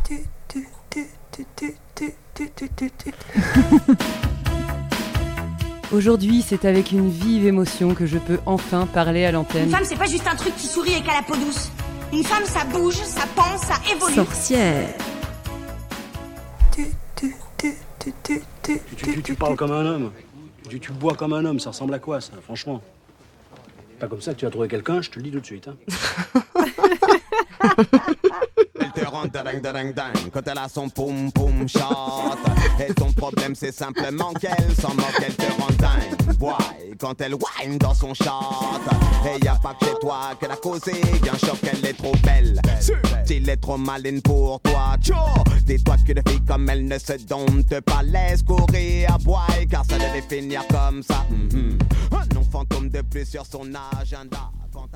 Aujourd'hui, c'est avec une vive émotion que je peux enfin parler à l'antenne. Une femme, c'est pas juste un truc qui sourit et qui a la peau douce. Une femme, ça bouge, ça pense, ça évolue. Sorcière. Tu parles comme un homme. Tu bois comme un homme. Ça ressemble à quoi, ça, franchement? Pas comme ça que tu as trouvé quelqu'un, je te le dis tout de suite. Hein. Elle te rend dingue quand elle a son poum poum shot. Et ton problème c'est simplement qu'elle s'en moque, elle te rend dingue. Boy, quand elle whine dans son shot. Et y a pas que chez toi qu'elle a causé un choc, elle est trop belle. S'il est trop maline pour toi, tcho. Dis-toi qu'une fille comme elle ne se dompte pas, laisse courir à boy, car ça devait finir comme ça. Un nom fantôme de plus sur son agenda.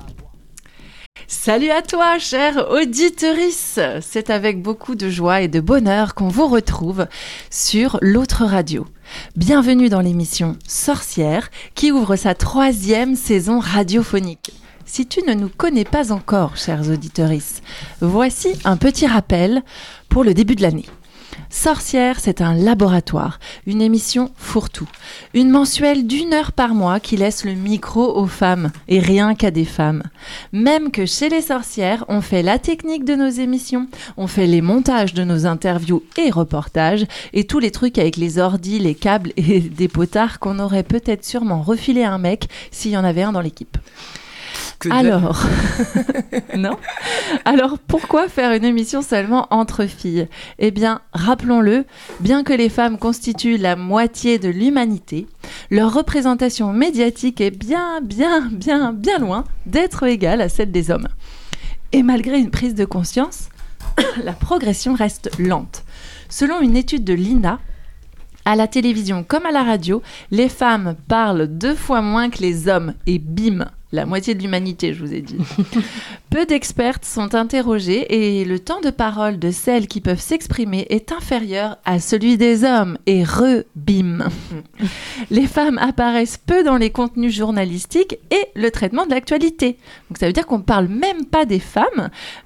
Salut à toi, chère auditrice. C'est avec beaucoup de joie et de bonheur qu'on vous retrouve sur l'autre radio. Bienvenue dans l'émission Sorcière qui ouvre sa 3e saison radiophonique. Si tu ne nous connais pas encore, chères auditrices, voici un petit rappel pour le début de l'année. Sorcière, c'est un laboratoire, une émission fourre-tout, une mensuelle d'1 heure par mois qui laisse le micro aux femmes, et rien qu'à des femmes. Même que chez les sorcières, on fait la technique de nos émissions, on fait les montages de nos interviews et reportages, et tous les trucs avec les ordis, les câbles et des potards qu'on aurait peut-être sûrement refilé à un mec s'il y en avait un dans l'équipe. Alors, non. Alors, pourquoi faire une émission seulement entre filles ? Eh bien, rappelons-le, bien que les femmes constituent la moitié de l'humanité, leur représentation médiatique est bien loin d'être égale à celle des hommes. Et malgré une prise de conscience, la progression reste lente. Selon une étude de l'INA, à la télévision comme à la radio, les femmes parlent 2 fois moins que les hommes et bim, la moitié de l'humanité, je vous ai dit. Peu d'expertes sont interrogées et le temps de parole de celles qui peuvent s'exprimer est inférieur à celui des hommes. Et bim. Les femmes apparaissent peu dans les contenus journalistiques et le traitement de l'actualité. Donc ça veut dire qu'on ne parle même pas des femmes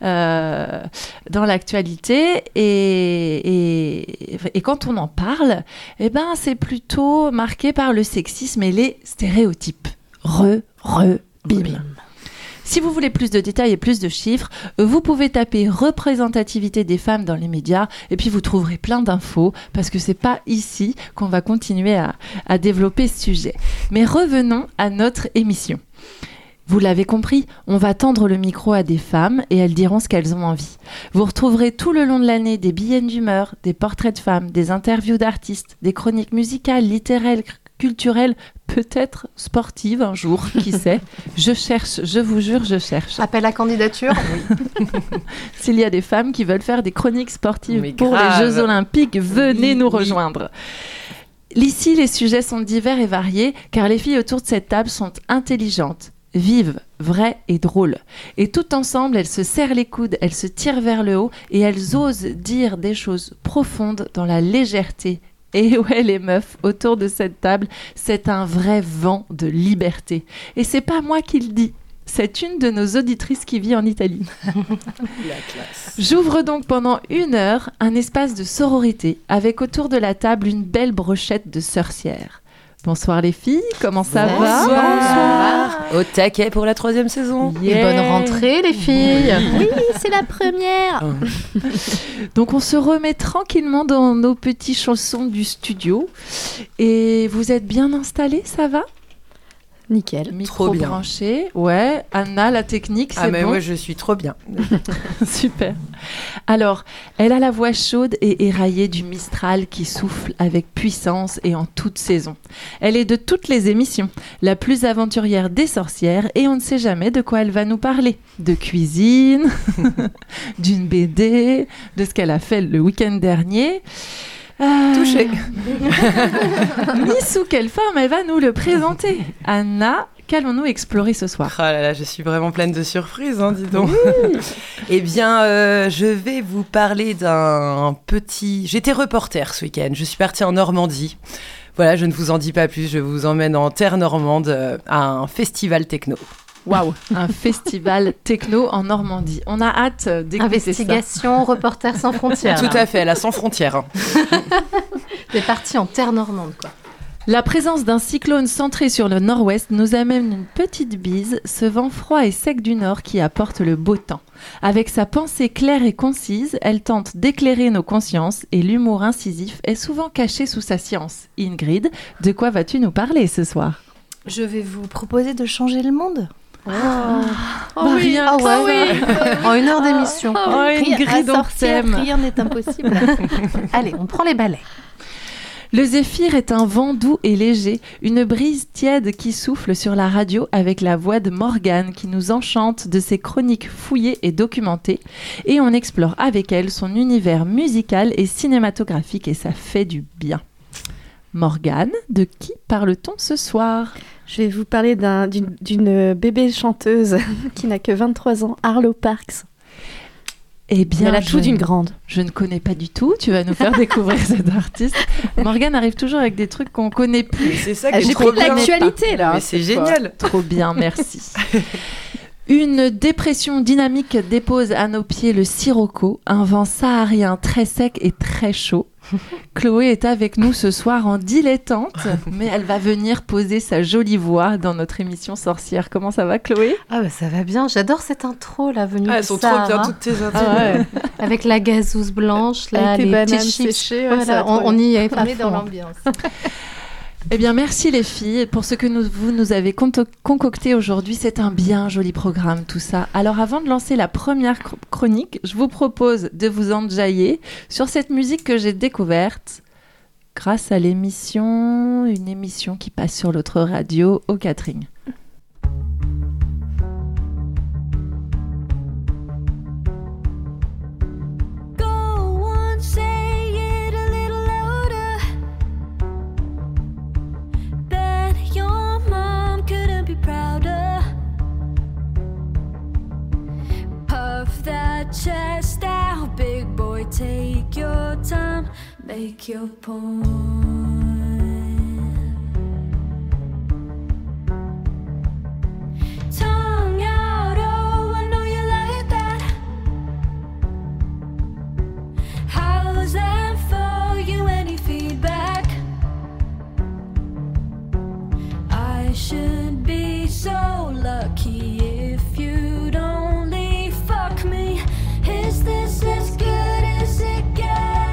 dans l'actualité et quand on en parle, eh ben, c'est plutôt marqué par le sexisme et les stéréotypes. Bim. Si vous voulez plus de détails et plus de chiffres, vous pouvez taper représentativité des femmes dans les médias et puis vous trouverez plein d'infos parce que c'est pas ici qu'on va continuer à développer ce sujet. Mais revenons à notre émission. Vous l'avez compris, on va tendre le micro à des femmes et elles diront ce qu'elles ont envie. Vous retrouverez tout le long de l'année des billets d'humeur, des portraits de femmes, des interviews d'artistes, des chroniques musicales, littéraires, culturelle, peut-être sportive un jour, qui sait. Je cherche, je vous jure, je cherche. Appel à candidature. Oui. S'il y a des femmes qui veulent faire des chroniques sportives pour les Jeux Olympiques, venez nous rejoindre. Ici, les sujets sont divers et variés, car les filles autour de cette table sont intelligentes, vives, vraies et drôles. Et toutes ensemble, elles se serrent les coudes, elles se tirent vers le haut et elles osent dire des choses profondes dans la légèreté. Et ouais, les meufs, autour de cette table, c'est un vrai vent de liberté. Et c'est pas moi qui le dis, c'est une de nos auditrices qui vit en Italie. La classe. J'ouvre donc pendant 1 heure un espace de sororité avec autour de la table une belle brochette de sorcières. Bonsoir les filles, comment ça va ? Bonsoir. Au taquet pour la 3e saison. Yeah. Et bonne rentrée les filles. Oui, c'est la première. Donc on se remet tranquillement dans nos petits chaussons du studio. Et vous êtes bien installés, ça va ? Nickel. Micro branché. Ouais, Anna, la technique, c'est bon. Ah mais moi je suis trop bien. Super. Alors, elle a la voix chaude et éraillée du Mistral qui souffle avec puissance et en toute saison. Elle est de toutes les émissions, la plus aventurière des sorcières et on ne sait jamais de quoi elle va nous parler. De cuisine, d'une BD, de ce qu'elle a fait le week-end dernier. Touché. Ni sous quelle forme elle va nous le présenter. Anna, qu'allons-nous explorer ce soir ? Oh là là, je suis vraiment pleine de surprises, hein, dis donc. Oui. Eh bien, je vais vous parler d'un petit... J'étais reporter ce week-end, je suis partie en Normandie. Voilà, je ne vous en dis pas plus, je vous emmène en terre normande à un festival techno. Waouh. Un festival techno en Normandie. On a hâte d'écouter ça. Investigation, Reporters sans frontières. Tout à fait, elle a sans frontières. Hein. T'es parti en terre normande, quoi. La présence d'un cyclone centré sur le nord-ouest nous amène une petite bise, ce vent froid et sec du nord qui apporte le beau temps. Avec sa pensée claire et concise, elle tente d'éclairer nos consciences et l'humour incisif est souvent caché sous sa science. Ingrid, de quoi vas-tu nous parler ce soir ? Je vais vous proposer de changer le monde. Rien. Ah ouais, en 1 heure d'émission. Ingrid, on t'aime. Rien n'est impossible. Allez, on prend les balais. Le zéphyr est un vent doux et léger, une brise tiède qui souffle sur la radio avec la voix de Morgane qui nous enchante de ses chroniques fouillées et documentées, et on explore avec elle son univers musical et cinématographique et ça fait du bien. Morgane, de qui parle-t-on ce soir ? Je vais vous parler d'une bébé chanteuse qui n'a que 23 ans, Arlo Parks. Eh bien, elle a tout d'une grande. Je ne connais pas du tout. Tu vas nous faire découvrir cet artiste. Morgane arrive toujours avec des trucs qu'on connaît plus. C'est ça que j'ai pris de l'actualité là. Mais c'est génial. Trop bien, merci. Une dépression dynamique dépose à nos pieds le sirocco, un vent saharien très sec et très chaud. Chloé est avec nous ce soir en dilettante, mais elle va venir poser sa jolie voix dans notre émission Sorcière. Comment ça va, Chloé ? Ah bah ça va bien, j'adore cette intro, la venue Elles de sont Sarah. trop bien toutes tes intros. Avec la gazouze blanche, là, avec les tes bananes petits chips. séchées, Voilà, on y est, on est dans l'ambiance. Eh bien, merci les filles pour ce que vous nous avez concocté aujourd'hui. C'est un bien joli programme, tout ça. Alors, avant de lancer la première chronique, je vous propose de vous enjailler sur cette musique que j'ai découverte grâce à une émission qui passe sur l'autre radio au catering. Chest out, big boy, take your time, make your point. Tongue out, oh, I know you like that. How's that for you? Any feedback? I should be so lucky if you'd only fuck me. Is this as good as it gets?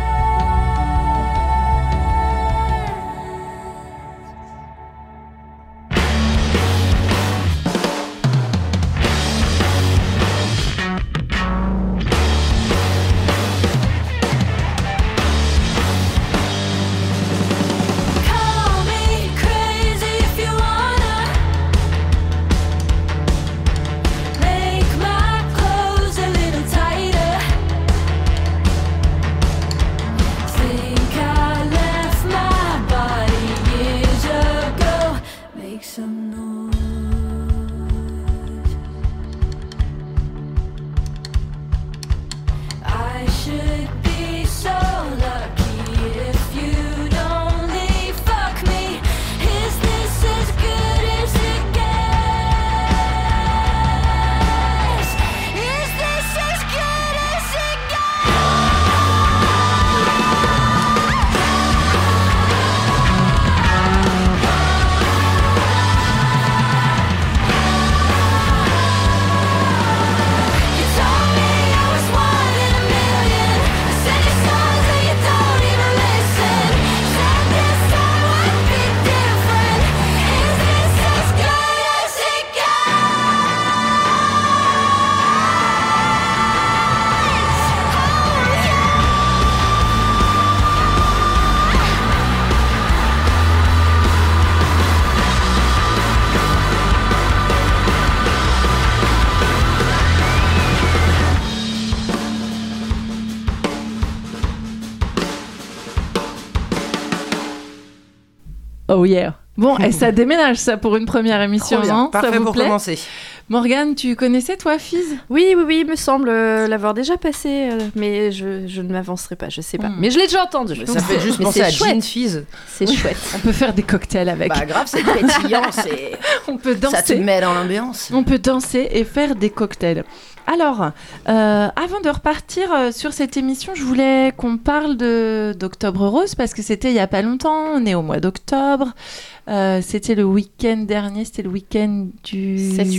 Call me crazy if you wanna. Make my clothes a little tighter. Think I left my body years ago. Make some noise. I should be so lucky if you'd only fuck me. Is this as good as it gets? Is this as good as it You told me I was 1 in a million. I said your songs and you don't even listen. Said this time would be different. Is this as good as it Oh yeah. Bon, et ça déménage ça pour une première émission, Trop bien. non ? Parfait Ça vous pour plaît ? commencer. Morgane, tu connaissais toi Fizz ? Oui, il me semble l'avoir déjà passé, mais je ne m'avancerai pas, je sais pas. Mais je l'ai déjà entendu. Ça fait juste Mais penser c'est à chouette. Gin Fizz. C'est chouette. On peut faire des cocktails avec. Bah grave, c'est pétillant, On peut ça te danser. met dans l'ambiance. On peut danser et faire des cocktails. Alors, avant de repartir sur cette émission, je voulais qu'on parle d'Octobre Rose parce que c'était il y a pas longtemps. On est au mois d'octobre. C'était le week-end dernier, c'était le week-end du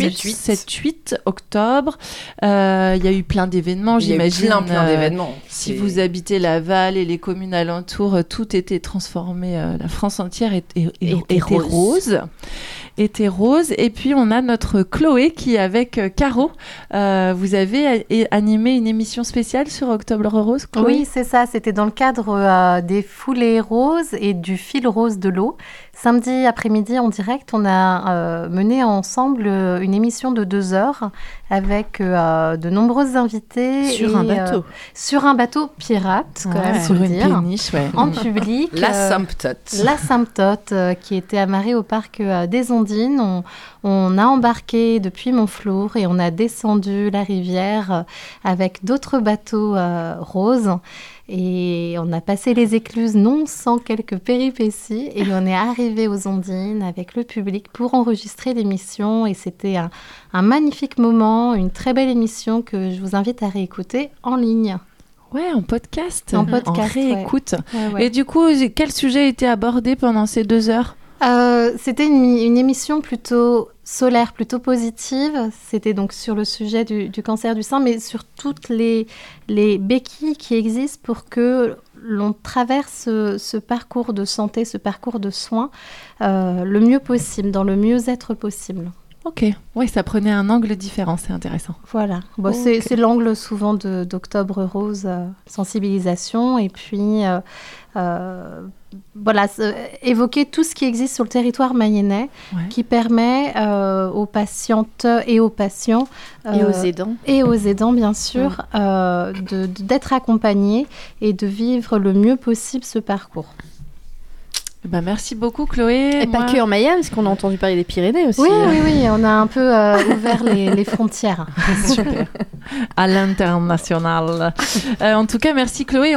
7-8 octobre. Il y a eu plein d'événements, j'imagine. Plein d'événements. Si vous habitez Laval et les communes alentours, tout était transformé. La France entière était rose. Était rose. Et puis, on a notre Chloé qui, avec Caro, vous avez animé une émission spéciale sur Octobre Rose, Chloé ? Oui, c'est ça. C'était dans le cadre des foulées roses et du fil rose de l'eau. Samedi après-midi, en direct, on a mené ensemble une émission de 2 heures avec de nombreux invités. Sur un bateau. Sur un bateau pirate, quand même, sur faut une dire. péniche, ouais. En public. La Symptote. La Symptote, qui était amarrée au parc des Ondines. On a embarqué depuis Montflour et on a descendu la rivière avec d'autres bateaux roses. Et on a passé les écluses non sans quelques péripéties et on est arrivé aux Ondines avec le public pour enregistrer l'émission et c'était un magnifique moment, une très belle émission que je vous invite à réécouter en ligne. Ouais, en podcast. En podcast, En réécoute. Ouais. Et du coup, quel sujet a été abordé pendant ces 2 heures ? C'était une émission plutôt solaire, plutôt positive. C'était donc sur le sujet du cancer du sein, mais sur toutes les béquilles qui existent pour que l'on traverse ce parcours de santé, ce parcours de soins le mieux possible, dans le mieux-être possible. Ok, ouais, ça prenait un angle différent, c'est intéressant. Voilà, bon, c'est l'angle souvent d'Octobre Rose, sensibilisation, et puis voilà, évoquer tout ce qui existe sur le territoire mayennais, qui permet aux patientes et aux patients Et aux aidants. Et aux aidants, bien sûr, d'être accompagnés et de vivre le mieux possible ce parcours. Bah, merci beaucoup Chloé. Et pas que en Mayenne, parce qu'on a entendu parler des Pyrénées aussi. Oui, on a un peu ouvert les frontières. Super. À l'international. En tout cas, merci Chloé.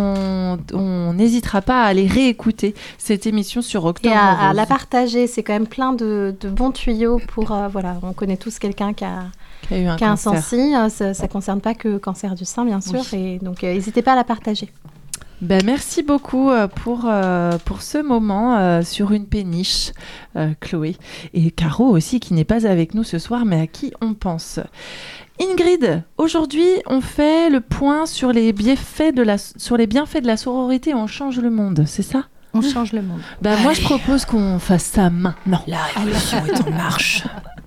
On n'hésitera pas à aller réécouter cette émission sur Octobre Et à Rose. la partager. C'est quand même plein de bons tuyaux pour... voilà, on connaît tous quelqu'un qui a eu un cancer. Sensi. Ça ne concerne pas que le cancer du sein, bien sûr. Oui. Et donc, n'hésitez pas à la partager. Ben, merci beaucoup pour ce moment sur une péniche, Chloé. Et Caro aussi, qui n'est pas avec nous ce soir, mais à qui on pense. Ingrid, aujourd'hui, on fait le point sur les bienfaits de la sororité. On change le monde, c'est ça ? On change le monde. Ben, moi, je propose qu'on fasse ça maintenant. La révolution est en marche.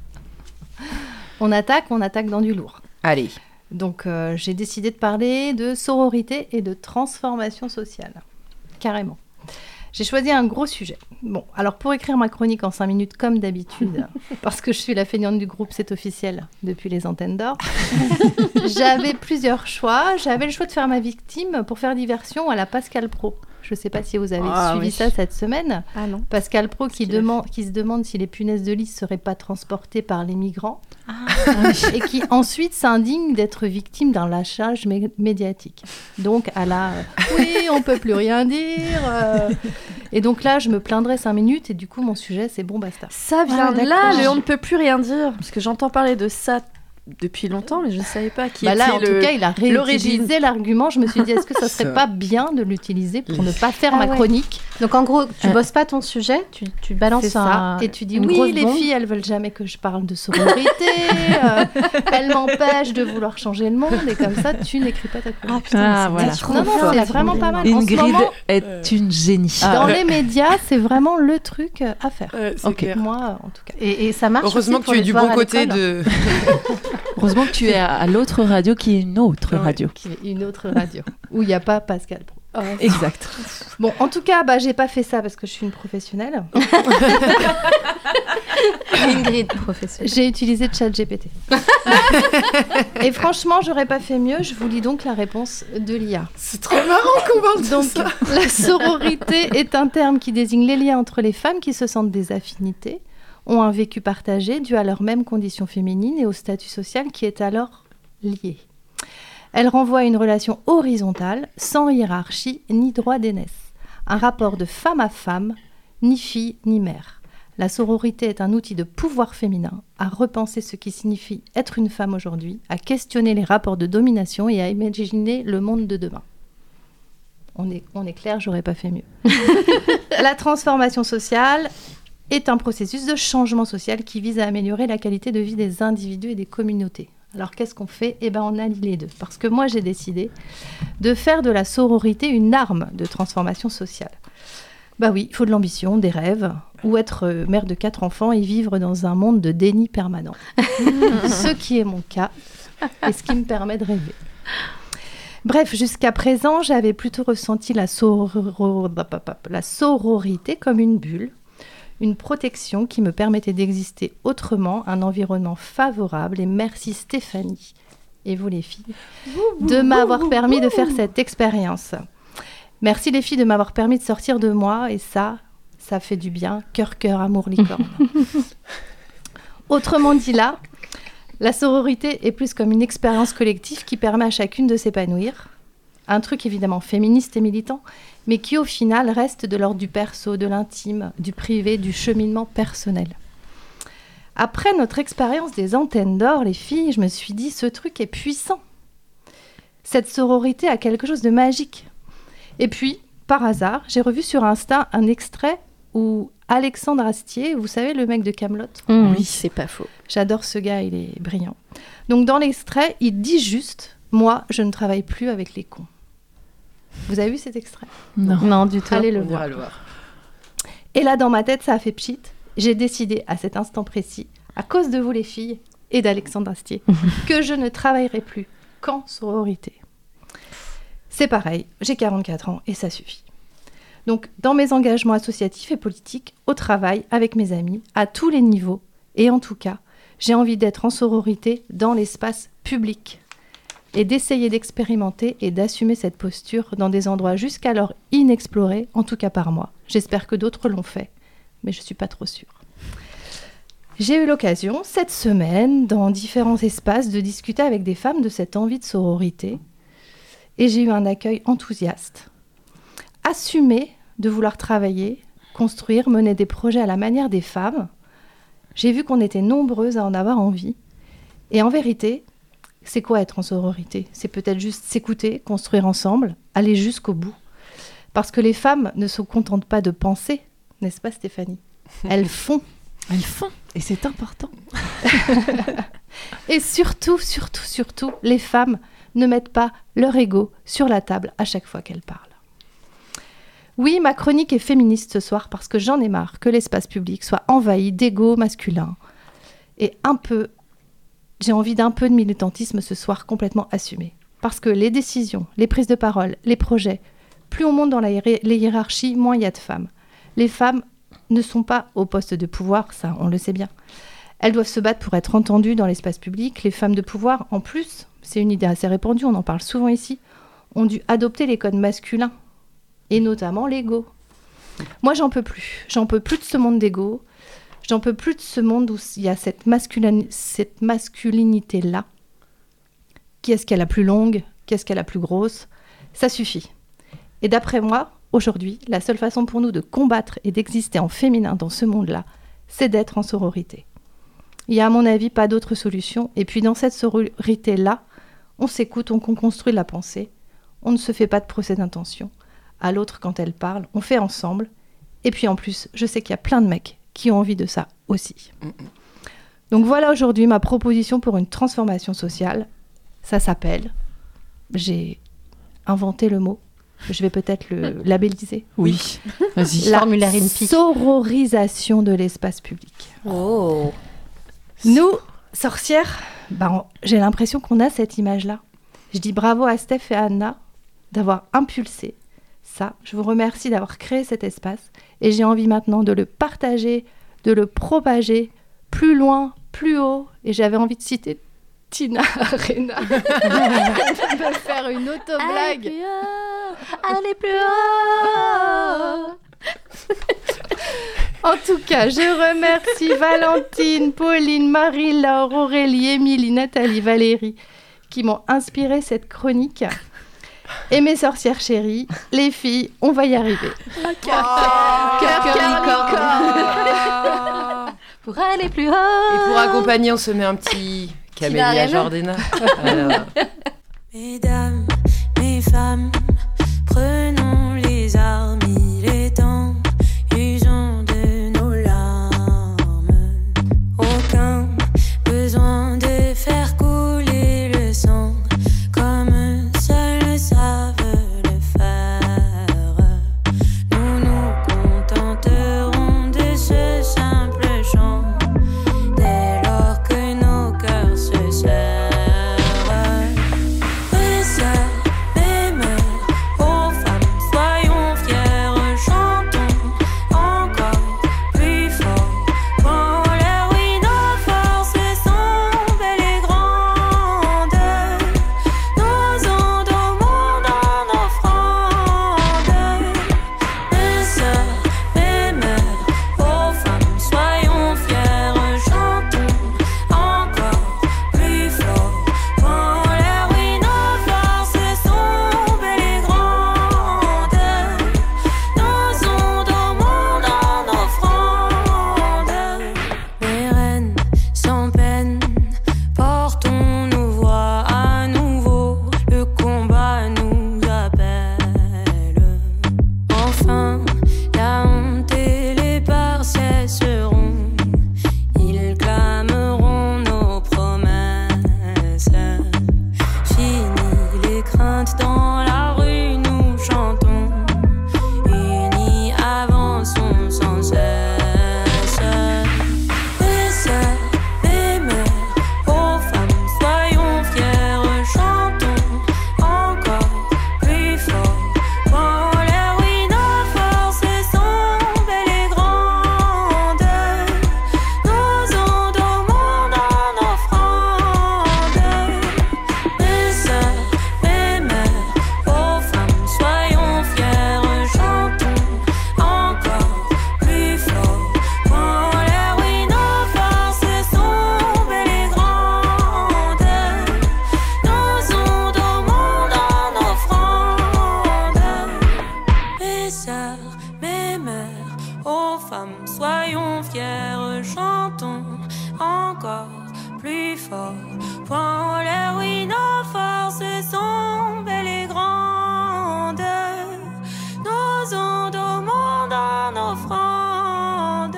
On attaque dans du lourd. Allez. Donc, j'ai décidé de parler de sororité et de transformation sociale. Carrément. J'ai choisi un gros sujet. Bon, alors pour écrire ma chronique en 5 minutes, comme d'habitude, parce que je suis la feignante du groupe, c'est officiel, depuis les antennes d'or, j'avais plusieurs choix. J'avais le choix de faire ma victime pour faire diversion à la Pascal Pro. Je ne sais pas si vous avez suivi ça cette semaine. Ah non. Pascal Pro qui se demande si les punaises de lit ne seraient pas transportées par les migrants. Et qui ensuite s'indigne d'être victime d'un lâchage médiatique. Donc, à la oui, on peut plus rien dire. Et donc là, je me plaindrai 5 minutes et du coup, mon sujet, c'est bon, basta. Ça vient Ah, là, d'accord. le on ne peut plus rien dire. Parce que j'entends parler de ça depuis longtemps, mais je ne savais pas qui était Là, en tout cas, il a l'origine. réutilisé l'argument. Je me suis dit, est-ce que ça serait pas bien de l'utiliser pour ne pas faire ma chronique? Donc, en gros, tu bosses pas ton sujet, tu balances C'est ça. Et tu dis, une oui, grosse les bombe. filles, elles veulent jamais que je parle de sororité. Elles m'empêchent de vouloir changer le monde. Et comme ça, tu n'écris pas ta chronique. Ah, voilà. Non, c'est vraiment pas mal. En ce Ingrid moment, est une génie. dans les médias, c'est vraiment le truc à faire. c'est clair. Moi, en tout cas. Et ça marche Heureusement aussi que pour tu es les du soirs bon à côté l'école. de... Heureusement que tu es à l'autre radio qui est une autre radio. Qui est une autre radio où il n'y a pas Pascal Pro. Exact. Bon, en tout cas, j'ai pas fait ça parce que je suis une professionnelle. Ingrid, professionnelle. J'ai utilisé ChatGPT. Et franchement, j'aurais pas fait mieux. Je vous lis donc la réponse de l'IA. C'est trop marrant qu'on parle de Donc, ça. la sororité est un terme qui désigne les liens entre les femmes qui se sentent des affinités ont un vécu partagé dû à leur même condition féminine et au statut social qui est alors lié. Elle renvoie à une relation horizontale, sans hiérarchie ni droit d'aînesse. Un rapport de femme à femme, ni fille ni mère. La sororité est un outil de pouvoir féminin, à repenser ce qui signifie être une femme aujourd'hui, à questionner les rapports de domination et à imaginer le monde de demain. On est clair, j'aurais pas fait mieux. La transformation sociale est un processus de changement social qui vise à améliorer la qualité de vie des individus et des communautés. Alors qu'est-ce qu'on fait ? On allie les deux. Parce que moi, j'ai décidé de faire de la sororité une arme de transformation sociale. Bah oui, il faut de l'ambition, des rêves, ou être mère de 4 enfants et vivre dans un monde de déni permanent. Ce qui est mon cas, et ce qui me permet de rêver. Bref, jusqu'à présent, j'avais plutôt ressenti la sororité comme une bulle, une protection qui me permettait d'exister autrement, un environnement favorable. Et merci Stéphanie, et vous les filles, de m'avoir permis de faire cette expérience. Merci les filles de m'avoir permis de sortir de moi, et ça fait du bien. Cœur, cœur, amour, licorne. Autrement dit là, la sororité est plus comme une expérience collective qui permet à chacune de s'épanouir. Un truc évidemment féministe et militant, mais qui au final reste de l'ordre du perso, de l'intime, du privé, du cheminement personnel. Après notre expérience des antennes d'or, les filles, je me suis dit, ce truc est puissant. Cette sororité a quelque chose de magique. Et puis, par hasard, j'ai revu sur Insta un extrait où Alexandre Astier, vous savez, le mec de Kaamelott. Oui, c'est pas faux. J'adore ce gars, il est brillant. Donc dans l'extrait, il dit juste « Moi, je ne travaille plus avec les cons ». Vous avez vu cet extrait ? Non, du tout. Allez le voir. Et là, dans ma tête, ça a fait pchit. J'ai décidé à cet instant précis, à cause de vous les filles et d'Alexandre Astier, que je ne travaillerai plus qu'en sororité. C'est pareil, j'ai 44 ans et ça suffit. Donc, dans mes engagements associatifs et politiques, au travail, avec mes amis, à tous les niveaux, et en tout cas, j'ai envie d'être en sororité dans l'espace public et d'essayer d'expérimenter et d'assumer cette posture dans des endroits jusqu'alors inexplorés, en tout cas par moi. J'espère que d'autres l'ont fait, mais je ne suis pas trop sûre. J'ai eu l'occasion, cette semaine, dans différents espaces, de discuter avec des femmes de cette envie de sororité, et j'ai eu un accueil enthousiaste. Assumer de vouloir travailler, construire, mener des projets à la manière des femmes, j'ai vu qu'on était nombreuses à en avoir envie. Et en vérité, c'est quoi être en sororité ? C'est peut-être juste s'écouter, construire ensemble, aller jusqu'au bout. Parce que les femmes ne se contentent pas de penser, n'est-ce pas Stéphanie ? Elles font. Elles font, et c'est important. Et surtout, les femmes ne mettent pas leur ego sur la table à chaque fois qu'elles parlent. Oui, ma chronique est féministe ce soir parce que j'en ai marre que l'espace public soit envahi d'ego masculin. Et j'ai envie d'un peu de militantisme ce soir complètement assumé. Parce que les décisions, les prises de parole, les projets, plus on monte dans les hiérarchies, moins il y a de femmes. Les femmes ne sont pas au poste de pouvoir, ça on le sait bien. Elles doivent se battre pour être entendues dans l'espace public. Les femmes de pouvoir, en plus, c'est une idée assez répandue, on en parle souvent ici, ont dû adopter les codes masculins, et notamment l'ego. Moi, j'en peux plus. J'en peux plus de ce monde d'ego. J'en peux plus de ce monde où il y a cette masculinité-là. Qui est-ce qu'elle a plus longue ? Qui est-ce qu'elle a plus grosse ? Ça suffit. Et d'après moi, aujourd'hui, la seule façon pour nous de combattre et d'exister en féminin dans ce monde-là, c'est d'être en sororité. Il n'y a à mon avis pas d'autre solution. Et puis dans cette sororité-là, on s'écoute, on construit la pensée. On ne se fait pas de procès d'intention. À l'autre, quand elle parle, on fait ensemble. Et puis en plus, je sais qu'il y a plein de mecs qui ont envie de ça aussi. Donc voilà aujourd'hui ma proposition pour une transformation sociale. Ça s'appelle, j'ai inventé le mot, je vais peut-être le labelliser. Oui, vas-y. La Formulaire INPI. sororisation de l'espace public. Oh. Nous, sorcières, j'ai l'impression qu'on a cette image-là. Je dis bravo à Steph et à Anna d'avoir impulsé ça. Je vous remercie d'avoir créé cet espace et j'ai envie maintenant de le partager, de le propager plus loin, plus haut. Et j'avais envie de citer Tina Arena. Elle me faire une auto-blague. Allez plus haut. En tout cas, je remercie Valentine, Pauline, Marie-Laure, Aurélie, Émilie, Nathalie, Valérie qui m'ont inspiré cette chronique. Et mes sorcières chéries, les filles, on va y arriver. Cœur, licorne. Pour aller plus haut. Et pour accompagner, on se met un petit Camélia Jordana. Alors. Mesdames, mes femmes, prenons les armes, il est temps, usons de nos larmes. Aucun besoin de faire couler le sang, comme seuls savent le faire. Nous nous contenterons de ce simple chant, dès lors que nos cœurs se serrent. Mes sœurs, mes mères, aux femmes, soyons fiers, chantons encore plus fort. Quand l'air, oui, nos forces sont belles et grandes, nous endormons dans nos frondes. Mes sœurs, mes mères, aux femmes, soyons fiers, chantons encore plus fort. Quand l'air, oui, nos forces sont belles et grandes, nous endormons dans nos frondes. Mes reines, sans peine, portons nos voix à nouveau, le combat nous appelle. Enfin, la honte et les peurs cesseront, ils clameront nos promesses. Fini les craintes dans la rue, nous chantons, unis avançons sans cesse. Mes sœurs, mes mères, aux femmes, soyons fiers, chantons encore plus fort. Quand l'air, oui, nos forces sont belles et grandes, nous endormons dans nos frondes. Mes sœurs, mes mères, aux femmes, soyons fiers, chantons encore plus fort. Quand l'air, oui, nos forces sont belles et grandes, nous endormons dans nos frondes. Mes sœurs, mes mères, aux femmes, soyons fiers, chantons encore plus fort. Quand l'air, oui, nos forces sont belles et grandes, nous endormons dans nos frondes.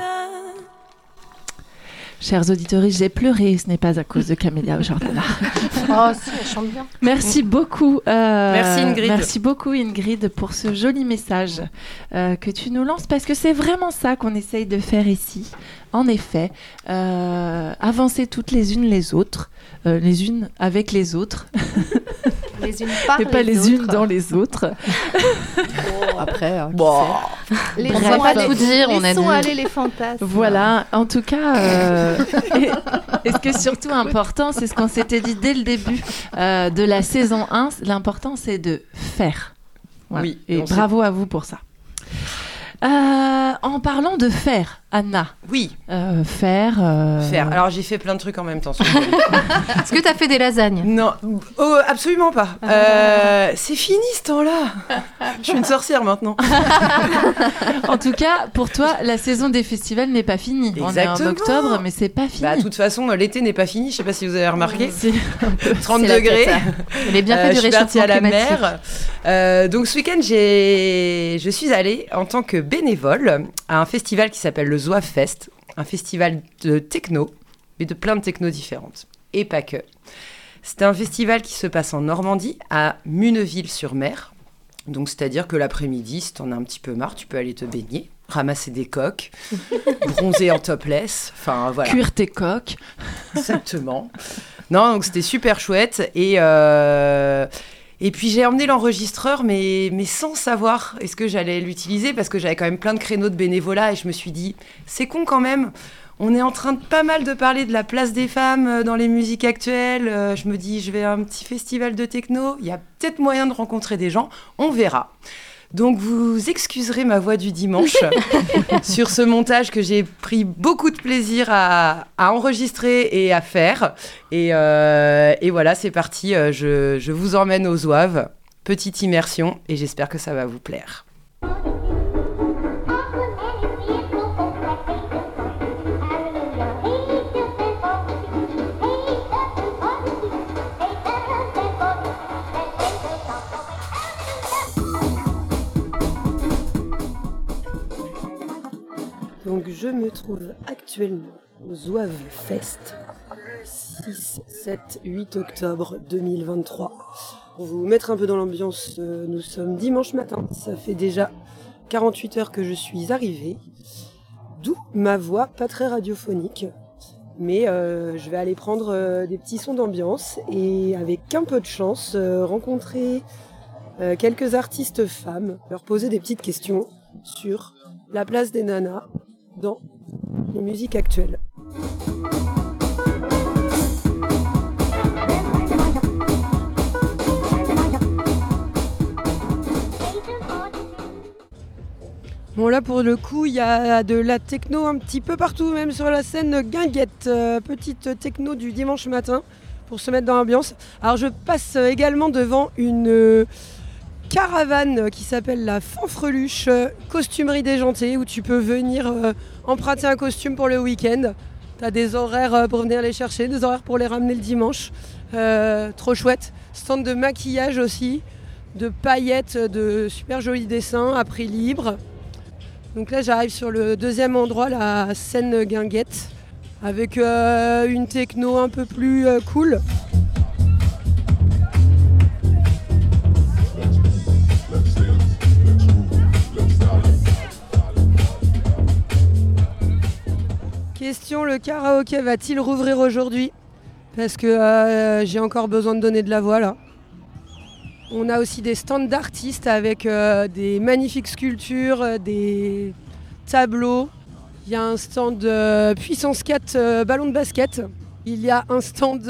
Chers auditeurs, j'ai pleuré, ce n'est pas à cause de Camélia Jordana. Oh, si, elle chante bien. Merci beaucoup. Merci Ingrid. Merci beaucoup Ingrid pour ce joli message que tu nous lances, parce que c'est vraiment ça qu'on essaye de faire ici. En effet, avancer toutes les unes les autres, les unes avec les autres. Les unes par Et pas les autres. unes dans les autres. Après, Bon. laissons On va pas aller- tout dire, on a laissons dit. aller les fantasmes. Voilà, en tout cas, et ce qui est surtout important, c'est ce qu'on s'était dit dès le début de la saison 1, l'important c'est de faire. Voilà. Oui, Et on sait- bravo à vous pour ça. En parlant de faire, Anna, Oui, faire... faire. Alors j'ai fait plein de trucs en même temps. Est-ce que tu as fait des lasagnes? Non, oh, absolument pas. C'est fini ce temps-là. Je suis une sorcière maintenant. En tout cas, pour toi, la saison des festivals n'est pas finie. On est en Exactement. octobre, mais c'est pas fini. Bah, de toute façon, l'été n'est pas fini. Je sais pas si vous avez remarqué. Si. 30 C'est la degrés. cata. Elle est bien fait Je du suis partie réchauffement à la climatique. mer. Donc ce week-end, je suis allée en tant que bénévole à un festival qui s'appelle le Zouave Fest, un festival de techno, mais de plein de techno différentes. Et pas que. C'est un festival qui se passe en Normandie, à Muneville-sur-Mer. Donc c'est-à-dire que l'après-midi, si t'en as un petit peu marre, tu peux aller te baigner, ramasser des coques, bronzer en topless, enfin voilà. Cuire tes coques. Exactement. Non, donc c'était super chouette. Et puis j'ai emmené l'enregistreur, mais sans savoir est-ce que j'allais l'utiliser, parce que j'avais quand même plein de créneaux de bénévolat, et je me suis dit, c'est con quand même. On est en train de pas mal de parler de la place des femmes dans les musiques actuelles. Je me dis, je vais à un petit festival de techno, il y a peut-être moyen de rencontrer des gens, on verra. Donc vous excuserez ma voix du dimanche sur ce montage que j'ai pris beaucoup de plaisir à enregistrer et à faire. Et voilà, c'est parti, je vous emmène aux Zouaves. Petite immersion et j'espère que ça va vous plaire. Donc je me trouve actuellement au Zouave Fest, 6, 7, 8 octobre 2023. Pour vous mettre un peu dans l'ambiance, nous sommes dimanche matin, ça fait déjà 48 heures que je suis arrivée, d'où ma voix pas très radiophonique. Mais je vais aller prendre des petits sons d'ambiance et avec un peu de chance rencontrer quelques artistes femmes, leur poser des petites questions sur la place des nanas dans les musiques actuelles. Bon là pour le coup il y a de la techno un petit peu partout, même sur la scène guinguette, petite techno du dimanche matin pour se mettre dans l'ambiance. Alors je passe également devant une caravane qui s'appelle la Fanfreluche, costumerie déjantée, où tu peux venir emprunter un costume pour le week-end. T'as des horaires pour venir les chercher, des horaires pour les ramener le dimanche. Trop chouette. Stand de maquillage aussi, de paillettes, de super jolis dessins à prix libre. Donc là j'arrive sur le deuxième endroit, la scène guinguette, avec une techno un peu plus cool. Question, le karaoké va-t-il rouvrir aujourd'hui? Parce que j'ai encore besoin de donner de la voix là. On a aussi des stands d'artistes avec des magnifiques sculptures, des tableaux. Il y a un stand puissance 4 ballon de basket. Il y a un stand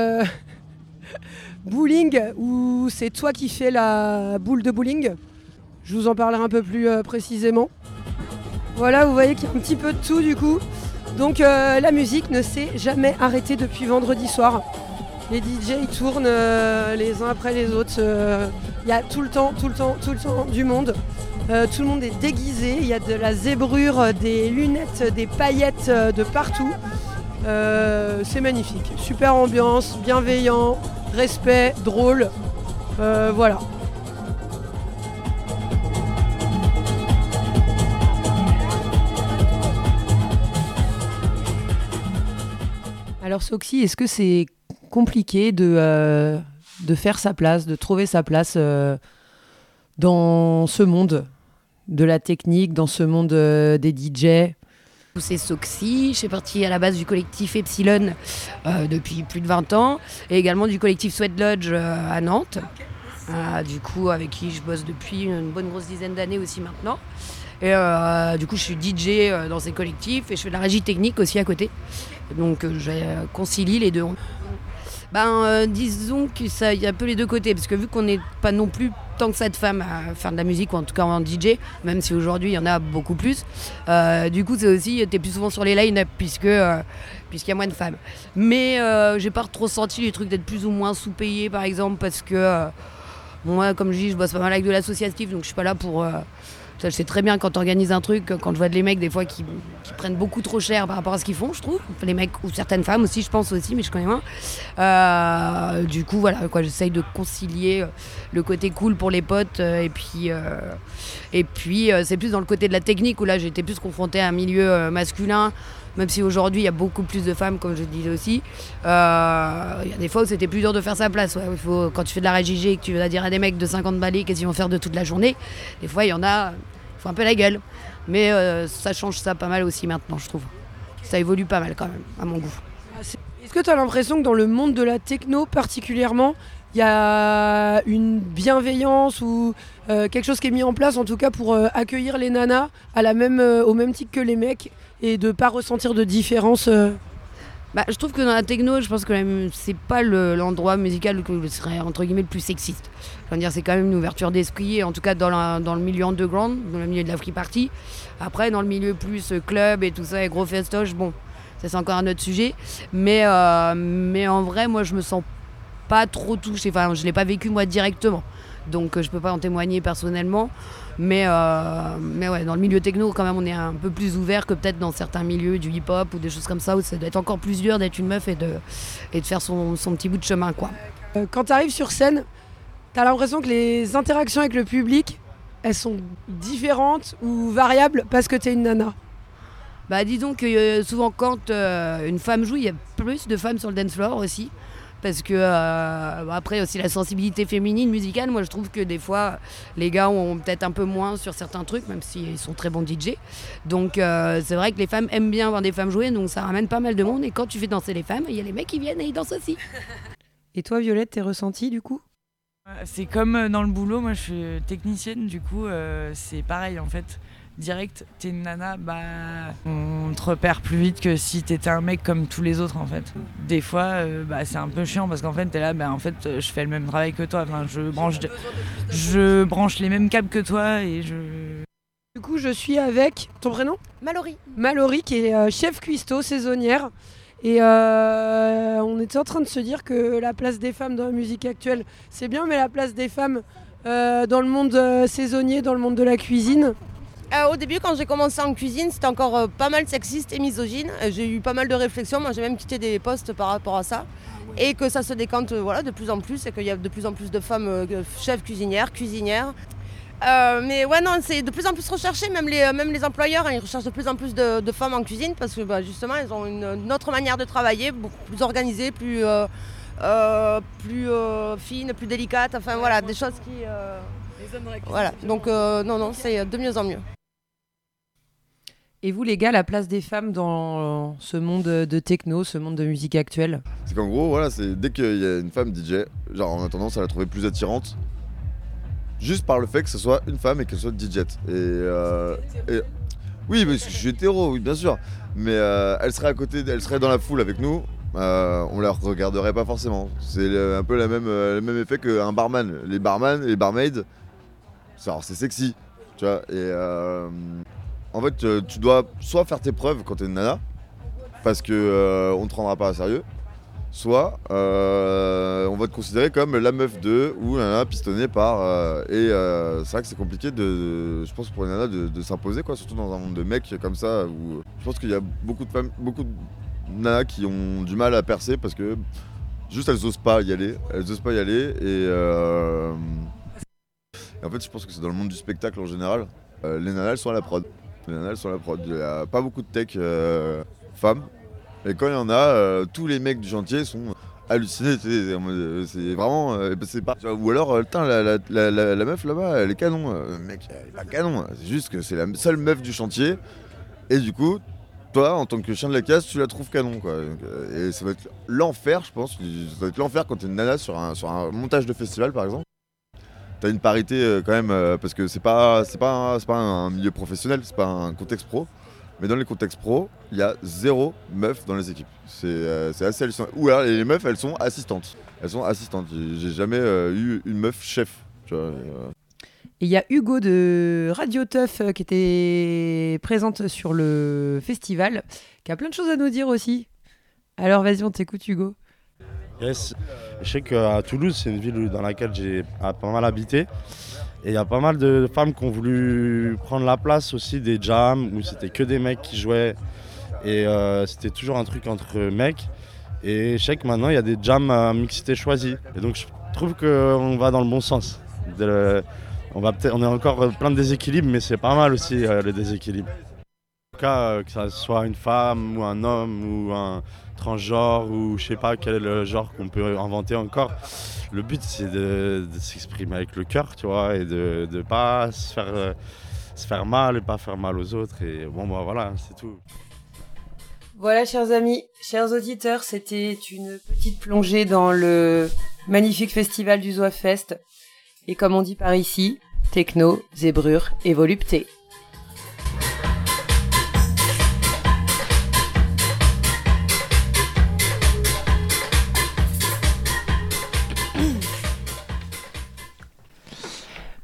bowling où c'est toi qui fais la boule de bowling. Je vous en parlerai un peu plus précisément. Voilà, vous voyez qu'il y a un petit peu de tout du coup. Donc la musique ne s'est jamais arrêtée depuis vendredi soir. Les DJ ils tournent les uns après les autres. Il y a tout le temps du monde. Tout le monde est déguisé. Il y a de la zébrure, des lunettes, des paillettes de partout. C'est magnifique. Super ambiance, bienveillant, respect, drôle. Voilà. Alors Soxy, est-ce que c'est compliqué de faire sa place, de trouver sa place dans ce monde de la technique, dans ce monde des DJ? C'est Soxy, je fais partie à la base du collectif Epsilon depuis plus de 20 ans et également du collectif Sweat Lodge à Nantes, du coup avec qui je bosse depuis une bonne grosse dizaine d'années aussi maintenant. Et du coup je suis DJ dans ces collectifs et je fais de la régie technique aussi à côté. Donc je concilie les deux. Disons qu'il y a un peu les deux côtés, parce que vu qu'on n'est pas non plus tant que ça de femmes à faire de la musique, ou en tout cas en DJ, même si aujourd'hui il y en a beaucoup plus, du coup c'est aussi, t'es plus souvent sur les line-up puisqu'il y a moins de femmes. Mais j'ai pas trop senti les trucs d'être plus ou moins sous-payés par exemple, parce que moi comme je dis, je bosse pas mal avec de l'associatif, donc je suis pas là pour... Ça, je sais très bien quand tu organises un truc, quand je vois les mecs des fois qui prennent beaucoup trop cher par rapport à ce qu'ils font, je trouve. Les mecs ou certaines femmes aussi, je pense aussi, mais je connais moins. Du coup, voilà, quoi, j'essaye de concilier le côté cool pour les potes et puis c'est plus dans le côté de la technique où là j'ai été plus confrontée à un milieu masculin. Même si aujourd'hui il y a beaucoup plus de femmes, comme je disais aussi, il y a des fois où c'était plus dur de faire sa place. Ouais. Quand tu fais de la régie et que tu vas dire à des mecs de 50 balais qu'est-ce qu'ils vont faire de toute la journée, des fois il y en a, il faut un peu la gueule. Mais ça change ça pas mal aussi maintenant, je trouve. Ça évolue pas mal quand même, à mon goût. Est-ce que tu as l'impression que dans le monde de la techno particulièrement, il y a une bienveillance ou quelque chose qui est mis en place en tout cas pour accueillir les nanas au même titre que les mecs et de ne pas ressentir de différence Je trouve que dans la techno, je pense que c'est pas l'endroit musical qui serait entre guillemets le plus sexiste. Je veux dire, c'est quand même une ouverture d'esprit, en tout cas dans le milieu underground, dans le milieu de la free party. Après, dans le milieu plus club et tout ça, et gros festoche, bon, ça c'est encore un autre sujet. Mais en vrai, moi, je me sens pas trop touchée. Enfin, je l'ai pas vécu moi directement, donc je peux pas en témoigner personnellement. Mais ouais, dans le milieu techno, quand même, on est un peu plus ouvert que peut-être dans certains milieux du hip-hop ou des choses comme ça, où ça doit être encore plus dur d'être une meuf et de faire son petit bout de chemin, quoi. Quand tu arrives sur scène, tu as l'impression que les interactions avec le public, elles sont différentes ou variables parce que tu es une nana. Disons que souvent, quand une femme joue, il y a plus de femmes sur le dance floor aussi. Parce que après aussi la sensibilité féminine musicale, moi je trouve que des fois les gars ont peut-être un peu moins sur certains trucs, même s'ils sont très bons DJ. Donc c'est vrai que les femmes aiment bien voir des femmes jouer, donc ça ramène pas mal de monde. Et quand tu fais danser les femmes, il y a les mecs qui viennent et ils dansent aussi. Et toi Violette, tes ressentis du coup ? C'est comme dans le boulot, moi je suis technicienne, du coup c'est pareil en fait. Direct, t'es une nana, on te repère plus vite que si t'étais un mec comme tous les autres en fait. Des fois, c'est un peu chiant parce qu'en fait t'es là, en fait je fais le même travail que toi, enfin, je branche les mêmes câbles que toi et je... Du coup je suis avec ton prénom ? Mallory qui est chef cuistot saisonnière. Et on était en train de se dire que la place des femmes dans la musique actuelle c'est bien, mais la place des femmes dans le monde saisonnier, dans le monde de la cuisine... Au début, quand j'ai commencé en cuisine, c'était encore pas mal sexiste et misogyne. J'ai eu pas mal de réflexions, moi j'ai même quitté des postes par rapport à ça. Et que ça se décante de plus en plus, et qu'il y a de plus en plus de femmes chefs cuisinières. Mais ouais, non, c'est de plus en plus recherché, même les employeurs, ils recherchent de plus en plus de femmes en cuisine parce que justement, elles ont une autre manière de travailler, beaucoup plus organisée, plus fine, plus délicate, enfin voilà, des choses qui... Voilà, donc non, c'est de mieux en mieux. Et vous les gars, la place des femmes dans ce monde de techno, ce monde de musique actuelle ? C'est qu'en gros, voilà, c'est dès qu'il y a une femme DJ, genre on a tendance à la trouver plus attirante, juste par le fait que ce soit une femme et qu'elle soit DJ. Et oui, parce que je suis hétéro, oui bien sûr, mais elle serait à côté, elle serait dans la foule avec nous. On la regarderait pas forcément. C'est un peu le même effet qu'un barman. Les barman et les barmaids, c'est sexy, tu vois. Et en fait, tu dois soit faire tes preuves quand t'es une nana, parce que on te prendra pas à sérieux, soit on va te considérer comme la meuf de ou la nana pistonnée par. C'est vrai que c'est compliqué je pense pour une nana de s'imposer, quoi, surtout dans un monde de mecs comme ça où je pense qu'il y a beaucoup de femmes, beaucoup de nanas qui ont du mal à percer parce que juste elles osent pas y aller et en fait je pense que c'est dans le monde du spectacle en général, les nanas elles sont à la prod, il n'y a pas beaucoup de tech femmes et quand il y en a tous les mecs du chantier sont hallucinés, c'est vraiment c'est pas... ou alors la meuf là-bas elle est canon, le mec elle est pas canon, c'est juste que c'est la seule meuf du chantier et du coup toi, en tant que chien de la casse, tu la trouves canon, quoi. Et ça va être l'enfer, je pense. Ça va être l'enfer quand t'es une nana sur un montage de festival, par exemple. T'as une parité quand même, parce que c'est pas un milieu professionnel, c'est pas un contexte pro. Mais dans les contextes pro, il y a 0 meuf dans les équipes. C'est assez hallucinant. Ou alors les meufs, elles sont assistantes. J'ai jamais eu une meuf chef, tu vois. Et il y a Hugo de Radio Teuf qui était présente sur le festival, qui a plein de choses à nous dire aussi. Alors vas-y, on t'écoute Hugo. Yes. Je sais qu'à Toulouse, c'est une ville dans laquelle j'ai pas mal habité. Et il y a pas mal de femmes qui ont voulu prendre la place aussi des jams où c'était que des mecs qui jouaient. Et c'était toujours un truc entre mecs. Et je sais que maintenant, il y a des jams à mixité choisie. Et donc je trouve qu'on va dans le bon sens. On est encore plein de déséquilibres, mais c'est pas mal aussi le déséquilibre. En tout cas, que ça soit une femme ou un homme ou un transgenre ou je sais pas quel est le genre qu'on peut inventer encore. Le but c'est de s'exprimer avec le cœur, tu vois, et de pas se faire mal et pas faire mal aux autres. Et bon, voilà, c'est tout. Voilà, chers amis, chers auditeurs, c'était une petite plongée dans le magnifique festival du Zoifest. Et comme on dit par ici, techno, zébrure et volupté.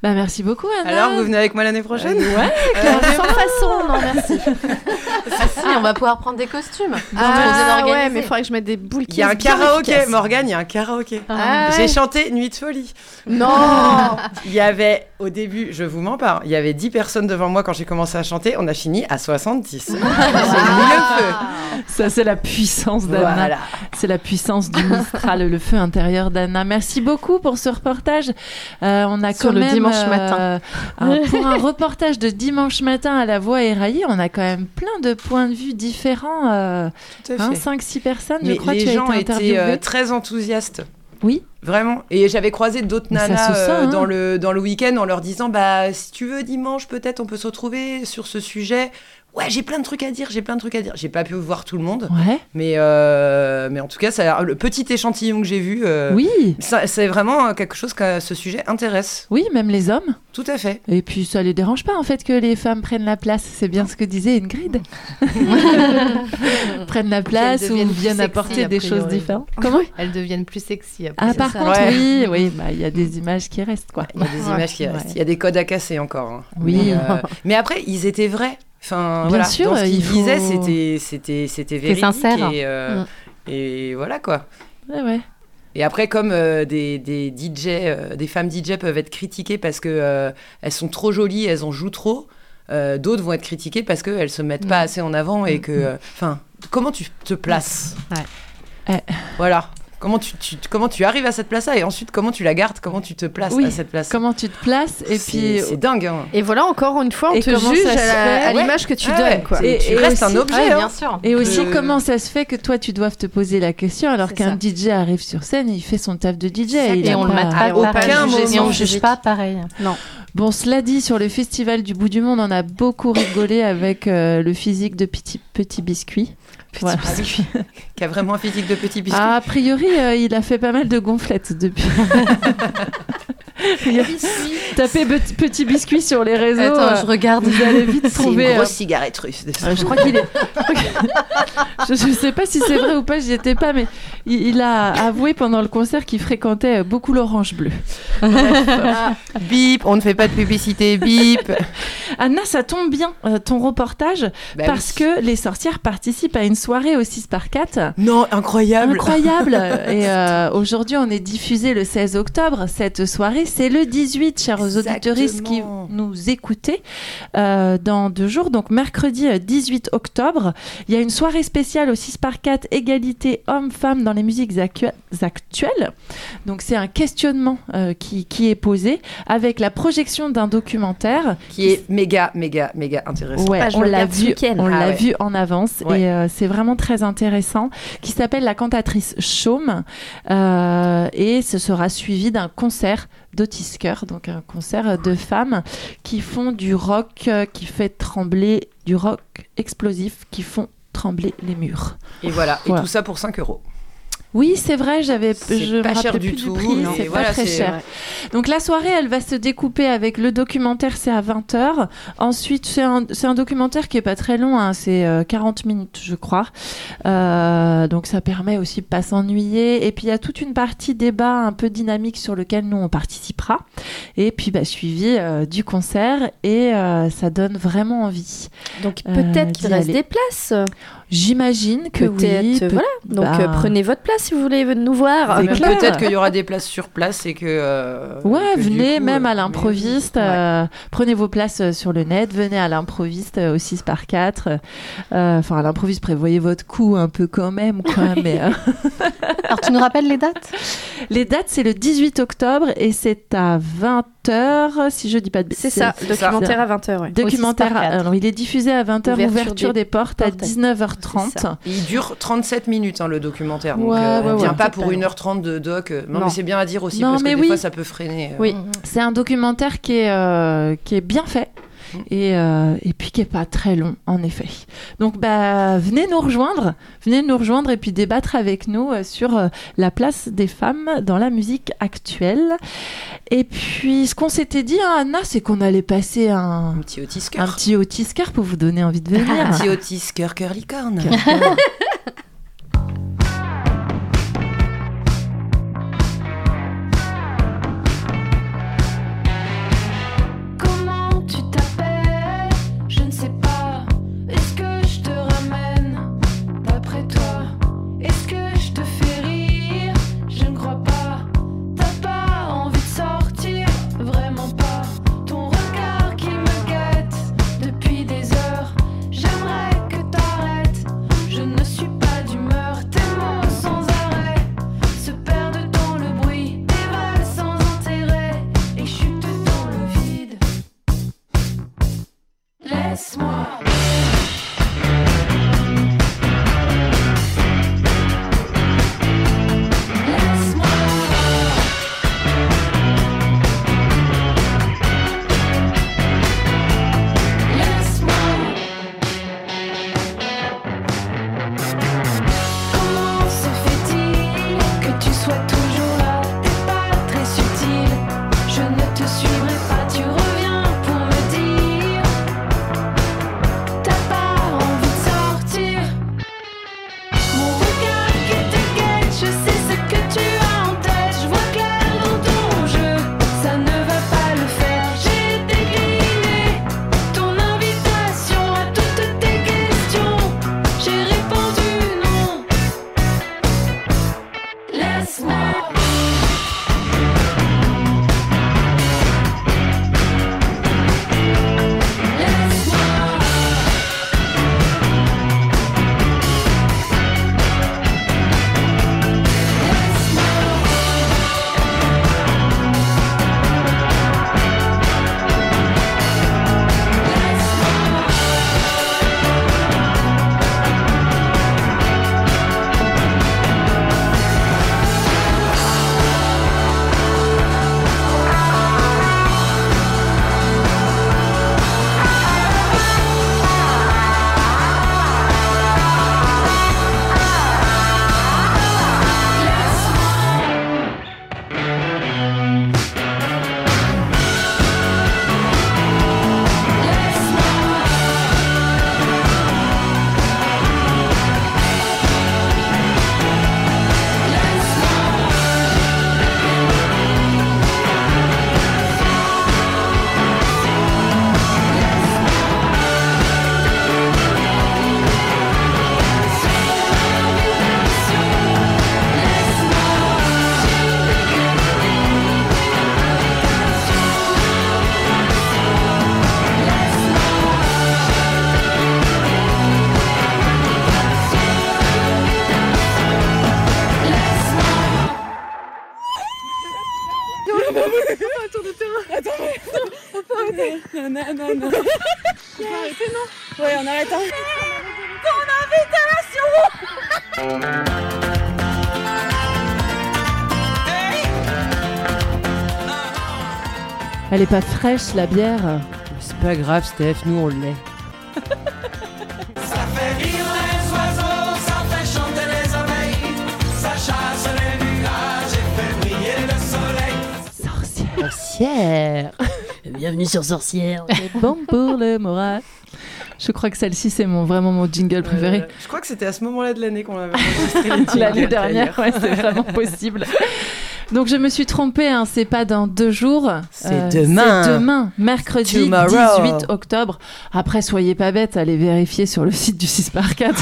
Bah, merci beaucoup, Anna. Alors, vous venez avec moi l'année prochaine Ouais, sans façon, non merci. Si, on va pouvoir prendre des costumes. Ouais, mais il faudrait que je mette des boules Il y a un karaoké, Morgane, il y a un karaoké. J'ai chanté Nuit de folie. Non. Il y avait, au début, je vous mens pas, il y avait 10 personnes devant moi quand j'ai commencé à chanter, on a fini à 70. J'ai mis le feu. Ça, c'est la puissance d'Anna. Voilà. C'est la puissance du Mistral, le feu intérieur d'Anna. Merci beaucoup pour ce reportage. On a Sur quand le même, dimanche matin. pour un reportage de dimanche matin à la Voix éraillée, on a quand même plein de points de vue différents. Tout à fait. 5-6 personnes, Mais je crois, les tu as gens été interviewée. étaient très enthousiastes. Oui. Vraiment. Et j'avais croisé d'autres Mais ça nanas se sent, hein. dans le week-end en leur disant si tu veux dimanche peut-être on peut se retrouver sur ce sujet. Ouais, j'ai plein de trucs à dire. J'ai pas pu voir tout le monde. Ouais. Mais en tout cas, le petit échantillon que j'ai vu, Oui. c'est vraiment quelque chose que ce sujet intéresse. Oui, même les hommes. Tout à fait. Et puis ça les dérange pas en fait que les femmes prennent la place. C'est bien ce que disait Ingrid. Prennent la place ou viennent apporter des choses différentes. Comment ? Elles deviennent plus sexy après. Ah, par contre, oui, il y a des images qui restent, quoi. Il y a des images qui restent. Il y a des codes à casser encore. Hein. Oui. Mais après, ils étaient vrais. Enfin, Bien voilà, sûr, dans ce qu'ils il faut- disaient, c'était véridique. sincère. Et voilà, quoi. Ouais. Et après, comme des DJ, des femmes DJ peuvent être critiquées parce que elles sont trop jolies, elles en jouent trop, d'autres vont être critiquées parce qu'elles se mettent pas assez en avant et que... Enfin, comment tu te places ? Voilà. Comment tu arrives à cette place-là et ensuite comment tu la gardes, comment tu te places à cette place. Comment tu te places et puis c'est dingue. Hein. Et voilà, encore une fois, on Et te comment juge ça se à fait l'image que tu donnes. Quoi. Et tu restes un objet. bien sûr. Et aussi, comment ça se fait que toi, tu doives te poser la question alors qu'un DJ arrive sur scène et il fait son taf de DJ. Et on le met pas aucun moment. Et on juge pas pareil. Non. Bon, cela dit, sur le festival du bout du monde, on a beaucoup rigolé avec le physique de Petit Biscuit. Voilà. Biscuit. Qui a vraiment un physique de petit biscuit. A priori, il a fait pas mal de gonflettes depuis. Tapez Petit Biscuit sur les réseaux. Attends, je regarde. Vous allez vite C'est trouver. une grosse cigarette russe. Je crois qu'il est. je sais pas si c'est vrai ou pas, j'y étais pas, mais il a avoué pendant le concert qu'il fréquentait beaucoup l'orange bleu. Bip, on ne fait pas de publicité, bip. Anna, ça tombe bien ton reportage parce que les sorcières participent à une soirée au 6x4. Non, incroyable. Incroyable. Et aujourd'hui, on est diffusé le 16 octobre. Cette soirée, c'est le 18, chers auditeuristes qui nous écoutez, dans 2 jours. Donc, mercredi 18 octobre, il y a une soirée spéciale au 6x4, égalité hommes-femmes dans les musiques actuelles. Donc, c'est un questionnement qui est posé avec la projection d'un documentaire. Qui est méga intéressant. Ouais, on l'a vu, Ah vu en avance et c'est vraiment très intéressant, qui s'appelle La Cantatrice Chaume et ce sera suivi d'un concert d'Otisker, donc un concert de femmes qui font du rock qui fait trembler, du rock explosif qui font trembler les murs. Et voilà, et tout ça pour 5 €. Oui, c'est vrai, je me pas cher rappelais du plus tout, du prix, non, c'est mais pas voilà, très c'est- cher. Donc la soirée, elle va se découper avec le documentaire, c'est à 20h. Ensuite, c'est un documentaire qui est pas très long, hein, c'est 40 minutes, je crois. Donc ça permet aussi de pas s'ennuyer. Et puis il y a toute une partie débat un peu dynamique sur lequel nous on participera. Et puis suivi du concert et ça donne vraiment envie. Donc peut-être qu'il d'y reste aller. des places. J'imagine que Peut-être, oui. voilà. Donc prenez votre place si vous voulez nous voir. C'est Même clair. peut-être qu'il y aura des places sur place et que. Ouais, que du venez coup, même à l'improviste, ouais. prenez vos places sur le net, venez à l'improviste au 6x4. Enfin, à l'improviste, prévoyez votre coup un peu quand même, quoi. Mais, Alors, tu nous rappelles les dates ? les dates, c'est le 18 octobre et c'est à 20h, si je dis pas de bêtises. C'est ça, documentaire à 20h. Ouais. Documentaire, Au 6x4. alors il est diffusé à 20h, ouverture des portes à portes. 19h30. Il dure 37 minutes, hein, le documentaire. Donc, Ouais, on ouais, vient ouais. pas pour 1h30 de doc. Non, Non. mais c'est bien à dire aussi, Non, parce que mais des oui. fois, ça peut freiner. Oui. C'est un documentaire qui est bien fait. Et puis qui est pas très long en effet. Donc venez nous rejoindre et puis débattre avec nous sur la place des femmes dans la musique actuelle. Et puis ce qu'on s'était dit, hein, Anna, c'est qu'on allait passer un petit Otisker. Un petit Otisker pour vous donner envie de venir. Un petit Otisker curlicorne. Laisse-moi. Comment se fait-il que tu sois toujours là? T'es pas très subtil. Je ne te suivrai pas, tu reviens pour me dire t'as pas envie de sortir. Mon regard qui te guette, je sais ce que tu as en tête. Je vois clair dans ton jeu, ça ne va pas le faire. J'ai décliné ton invitation à toutes tes questions. J'ai répondu non. Laisse-moi. Non, non. On peut arrêter, non? Ouais, on arrête, hein. Ton invitation. Elle est pas fraîche, la bière. C'est pas grave, Steph, nous on l'est. Ça fait rire les oiseaux, ça fait chanter les abeilles, ça chasse les nuages et fait briller le soleil. Sorcière. Bienvenue sur Sorcière. C'est bon pour le moral. Je crois que celle-ci, c'est vraiment mon jingle préféré. Je crois que c'était à ce moment-là de l'année qu'on l'avait enregistré. L'année dernière, ouais, c'est vraiment possible. Donc je me suis trompée, hein, c'est pas dans 2 jours. C'est demain. C'est demain, mercredi Tomorrow. 18 octobre. Après, soyez pas bêtes, allez vérifier sur le site du 6x4.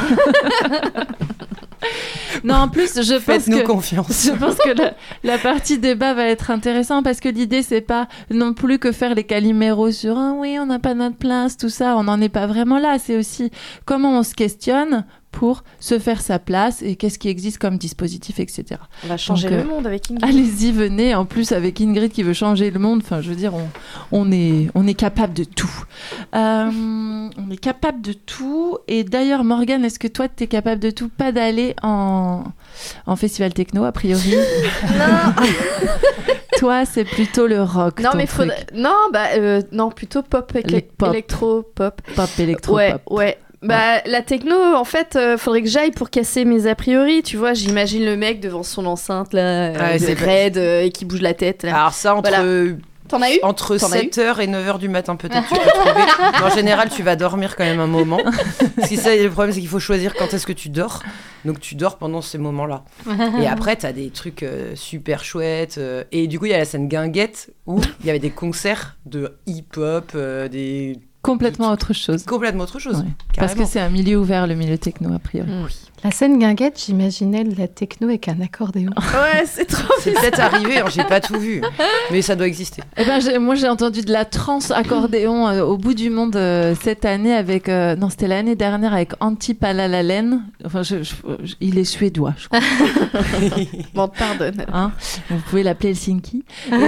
Non, en plus, je pense Faites-nous que confiance. je pense que la partie débat va être intéressante parce que l'idée c'est pas non plus que faire les caliméros sur oui, on n'a pas notre place, tout ça, on n'en est pas vraiment là. C'est aussi comment on se questionne pour se faire sa place et qu'est-ce qui existe comme dispositif, etc. On va changer Donc, le monde avec Ingrid. Allez-y, venez. En plus, avec Ingrid qui veut changer le monde, enfin, je veux dire, on est capable de tout. On est capable de tout. Et d'ailleurs, Morgane, est-ce que toi, tu es capable de tout? Pas d'aller en festival techno, a priori. Non. Toi, c'est plutôt le rock. Non, ton mais truc. faudrait... non, plutôt pop, pop. électro-pop. Pop, électro, Ouais, pop. ouais. Bah, la techno, en fait, faudrait que j'aille pour casser mes a priori, tu vois. J'imagine le mec devant son enceinte, là, Ouais, c'est raide, et qui bouge la tête. Là. Alors ça, entre, Voilà. T'en as eu entre T'en as eu 7h et 9h du matin, peut-être, tu peux trouver. Mais en général, tu vas dormir quand même un moment. Parce que ça, le problème, c'est qu'il faut choisir quand est-ce que tu dors. Donc, tu dors pendant ces moments-là. Et après, t'as des trucs super chouettes. Et du coup, il y a la scène Guinguette, où il y avait des concerts de hip-hop, des... Complètement autre chose. Complètement autre chose. Ouais. Parce que c'est un milieu ouvert, le milieu techno, a priori. Oui. La scène guinguette, j'imaginais la techno avec un accordéon. Ouais, c'est trop C'est peut-être arrivé, hein, j'ai pas tout vu, mais ça doit exister. Eh ben, moi, j'ai entendu de la trance accordéon au bout du monde cette année avec... non, c'était l'année dernière avec Antti Palalalen. Enfin, il est suédois, je crois. Bon, pardonne. Hein, vous pouvez l'appeler Helsinki.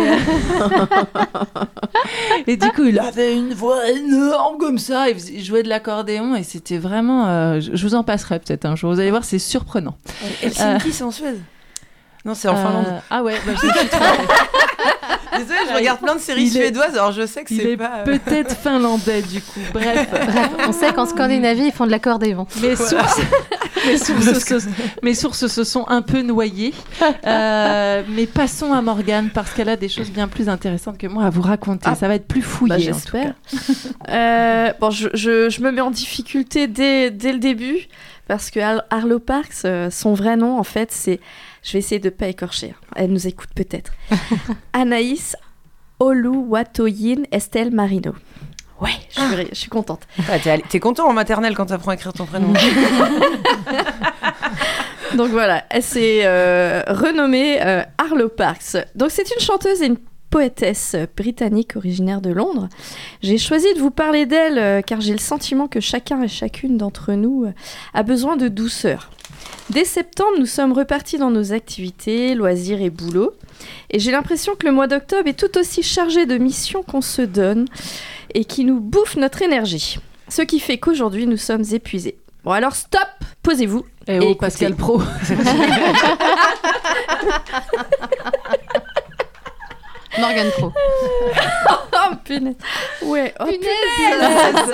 Et du coup, il avait une voix énorme comme ça. Il jouait de l'accordéon et c'était vraiment... je vous en passerai peut-être un jour. Vous allez voir, c'est surprenant. Helsinki, c'est en Suède? Non, c'est en Finlande. Ah ouais, je me suis trompée. Désolée, je regarde plein de séries suédoises, alors je sais que c'est pas... peut-être finlandais, du coup. Bref. On sait qu'en Scandinavie, ils font de l'accordéon. Mes sources se sont un peu noyées. Mais passons à Morgane, parce qu'elle a des choses bien plus intéressantes que moi à vous raconter. Ça va être plus fouillé, j'espère. Bon, je me mets en difficulté dès le début, parce que Arlo Parks, son vrai nom, en fait, c'est... Je vais essayer de ne pas écorcher. Elle nous écoute peut-être. Anaïs Oluwatoyin Estelle Marino. Ouais, je suis contente. T'es content en maternelle quand t'apprends à écrire ton prénom. Donc voilà, elle s'est renommée Arlo Parks. Donc c'est une chanteuse et une poétesse britannique originaire de Londres. J'ai choisi de vous parler d'elle car j'ai le sentiment que chacun et chacune d'entre nous a besoin de douceur. Dès septembre, nous sommes repartis dans nos activités, loisirs et boulot. Et j'ai l'impression que le mois d'octobre est tout aussi chargé de missions qu'on se donne et qui nous bouffe notre énergie. Ce qui fait qu'aujourd'hui, nous sommes épuisés. Bon alors stop, posez-vous. Et oh, Pascal Pro. Morgane Pro. Oh punaise. Ouais, oh punaise.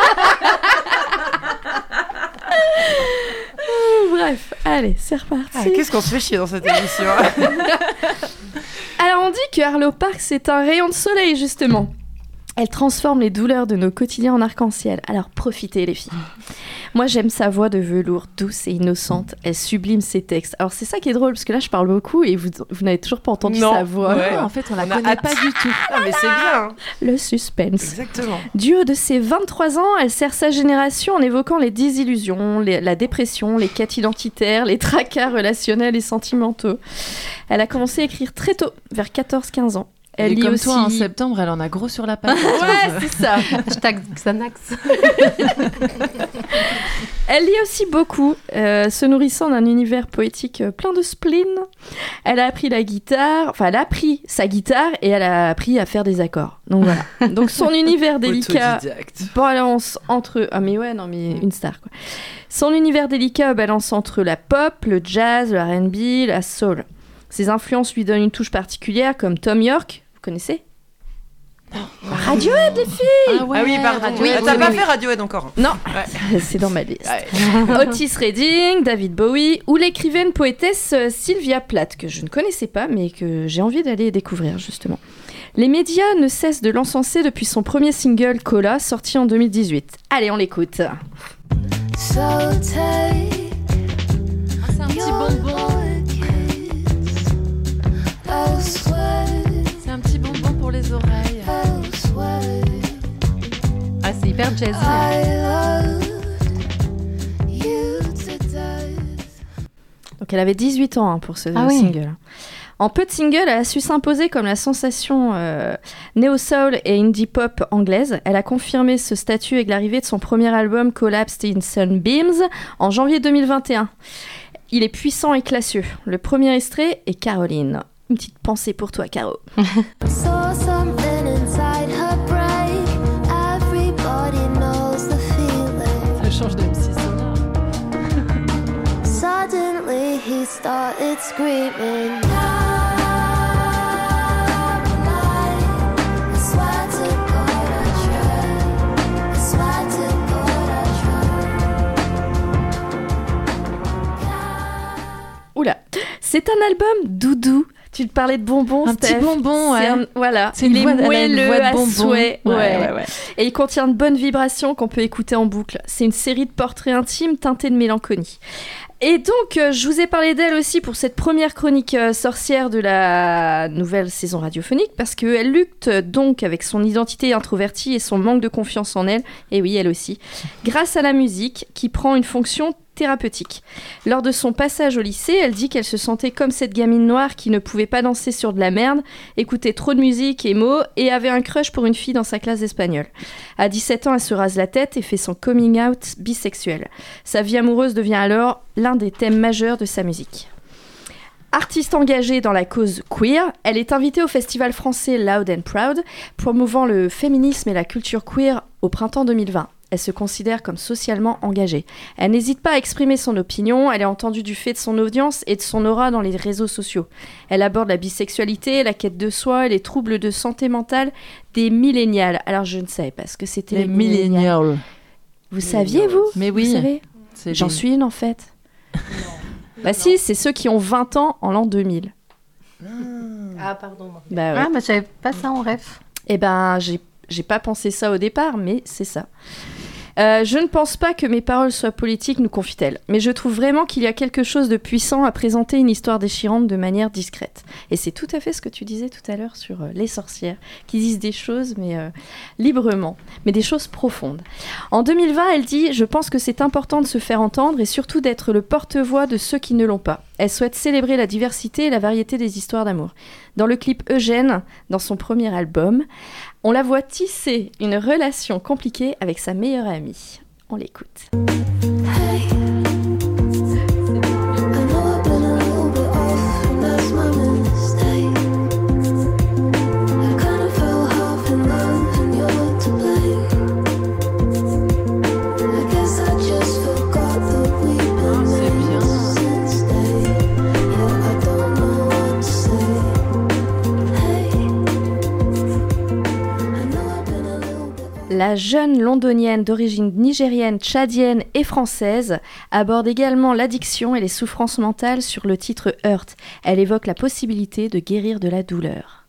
Bref, allez, c'est reparti. Qu'est-ce qu'on se fait chier dans cette émission? Alors on dit que Arlo Parks c'est un rayon de soleil justement. Elle transforme les douleurs de nos quotidiens en arc-en-ciel. Alors profitez les filles. Moi j'aime sa voix de velours douce et innocente. Elle sublime ses textes. Alors c'est ça qui est drôle parce que là je parle beaucoup et vous n'avez toujours pas entendu sa voix. Ouais. Non, en fait on la connaît pas du tout. Ah mais c'est bien. Hein. Le suspense. Exactement. Du haut de ses 23 ans, elle sert sa génération en évoquant les désillusions, la dépression, les quêtes identitaires, les tracas relationnels et sentimentaux. Elle a commencé à écrire très tôt, vers 14-15 ans. Elle lit comme aussi... toi, en septembre, elle en a gros sur la patte. Ouais, c'est ça. Hashtag Xanax. Elle lit aussi beaucoup, se nourrissant d'un univers poétique plein de spleen. Elle a appris la guitare, enfin, elle a appris sa guitare et elle a appris à faire des accords. Donc voilà. Donc son univers délicat balance entre... Ah mais ouais, non mais une star quoi. Son univers délicat balance entre la pop, le jazz, le R&B, la soul. Ses influences lui donnent une touche particulière comme Tom York. Vous connaissez? Radiohead, les filles! Ah oui, pardon. Radiohead, t'as pas fait Radiohead encore? Non, c'est dans ma liste. Otis Redding, David Bowie ou l'écrivaine poétesse Sylvia Plath, que je ne connaissais pas, mais que j'ai envie d'aller découvrir, justement. Les médias ne cessent de l'encenser depuis son premier single, Cola, sorti en 2018. Allez, on l'écoute. C'est un petit bonbon. C'est un petit bonbon pour les oreilles. Ah, c'est hyper jazzy. Donc elle avait 18 ans pour ce single. En peu de singles, elle a su s'imposer comme la sensation néo-soul et indie pop anglaise. Elle a confirmé ce statut avec l'arrivée de son premier album Collapsed in Sunbeams en janvier 2021. Il est puissant et classieux. Le premier extrait est Caroline. Une petite pensée pour toi, Caro. Ça change de MC Suddenly he started screaming. Oula, c'est un album doudou. Tu te parlais de bonbons, un Steph. Petit bonbon, ouais. Voilà, c'est il est moelleux à souhait. Ouais. Et il contient de bonnes vibrations qu'on peut écouter en boucle. C'est une série de portraits intimes teintés de mélancolie. Et donc, je vous ai parlé d'elle aussi pour cette première chronique sorcière de la nouvelle saison radiophonique, parce qu'elle lutte donc avec son identité introvertie et son manque de confiance en elle, et oui, elle aussi, grâce à la musique qui prend une fonction thérapeutique. Lors de son passage au lycée, elle dit qu'elle se sentait comme cette gamine noire qui ne pouvait pas danser sur de la merde, écoutait trop de musique et mots et avait un crush pour une fille dans sa classe d'espagnol. À 17 ans, elle se rase la tête et fait son coming out bisexuel. Sa vie amoureuse devient alors l'un des thèmes majeurs de sa musique. Artiste engagée dans la cause queer, elle est invitée au festival français Loud and Proud, promouvant le féminisme et la culture queer au printemps 2020. Elle se considère comme socialement engagée. Elle n'hésite pas à exprimer son opinion, elle est entendue du fait de son audience et de son aura dans les réseaux sociaux. Elle aborde la bisexualité, la quête de soi et les troubles de santé mentale des millénials. Alors je ne savais pas ce que c'était les millénials. Vous saviez, vous? Mais oui. Vous savez J'en suis une en fait. Bah si, c'est ceux qui ont 20 ans en l'an 2000. Ah, pardon. Bah ouais. Ah, mais j'avais pas ça en rêve. Eh ben, j'ai pas pensé ça au départ, mais c'est ça. Je ne pense pas que mes paroles soient politiques, nous confie-t-elle. Mais je trouve vraiment qu'il y a quelque chose de puissant à présenter une histoire déchirante de manière discrète. Et c'est tout à fait ce que tu disais tout à l'heure sur les sorcières, qui disent des choses, mais librement, mais des choses profondes. En 2020, elle dit « Je pense que c'est important de se faire entendre et surtout d'être le porte-voix de ceux qui ne l'ont pas. » Elle souhaite célébrer la diversité et la variété des histoires d'amour. Dans le clip Eugène, dans son premier album, on la voit tisser une relation compliquée avec sa meilleure amie. On l'écoute. La jeune londonienne d'origine nigérienne, tchadienne et française aborde également l'addiction et les souffrances mentales sur le titre Hurt. Elle évoque la possibilité de guérir de la douleur.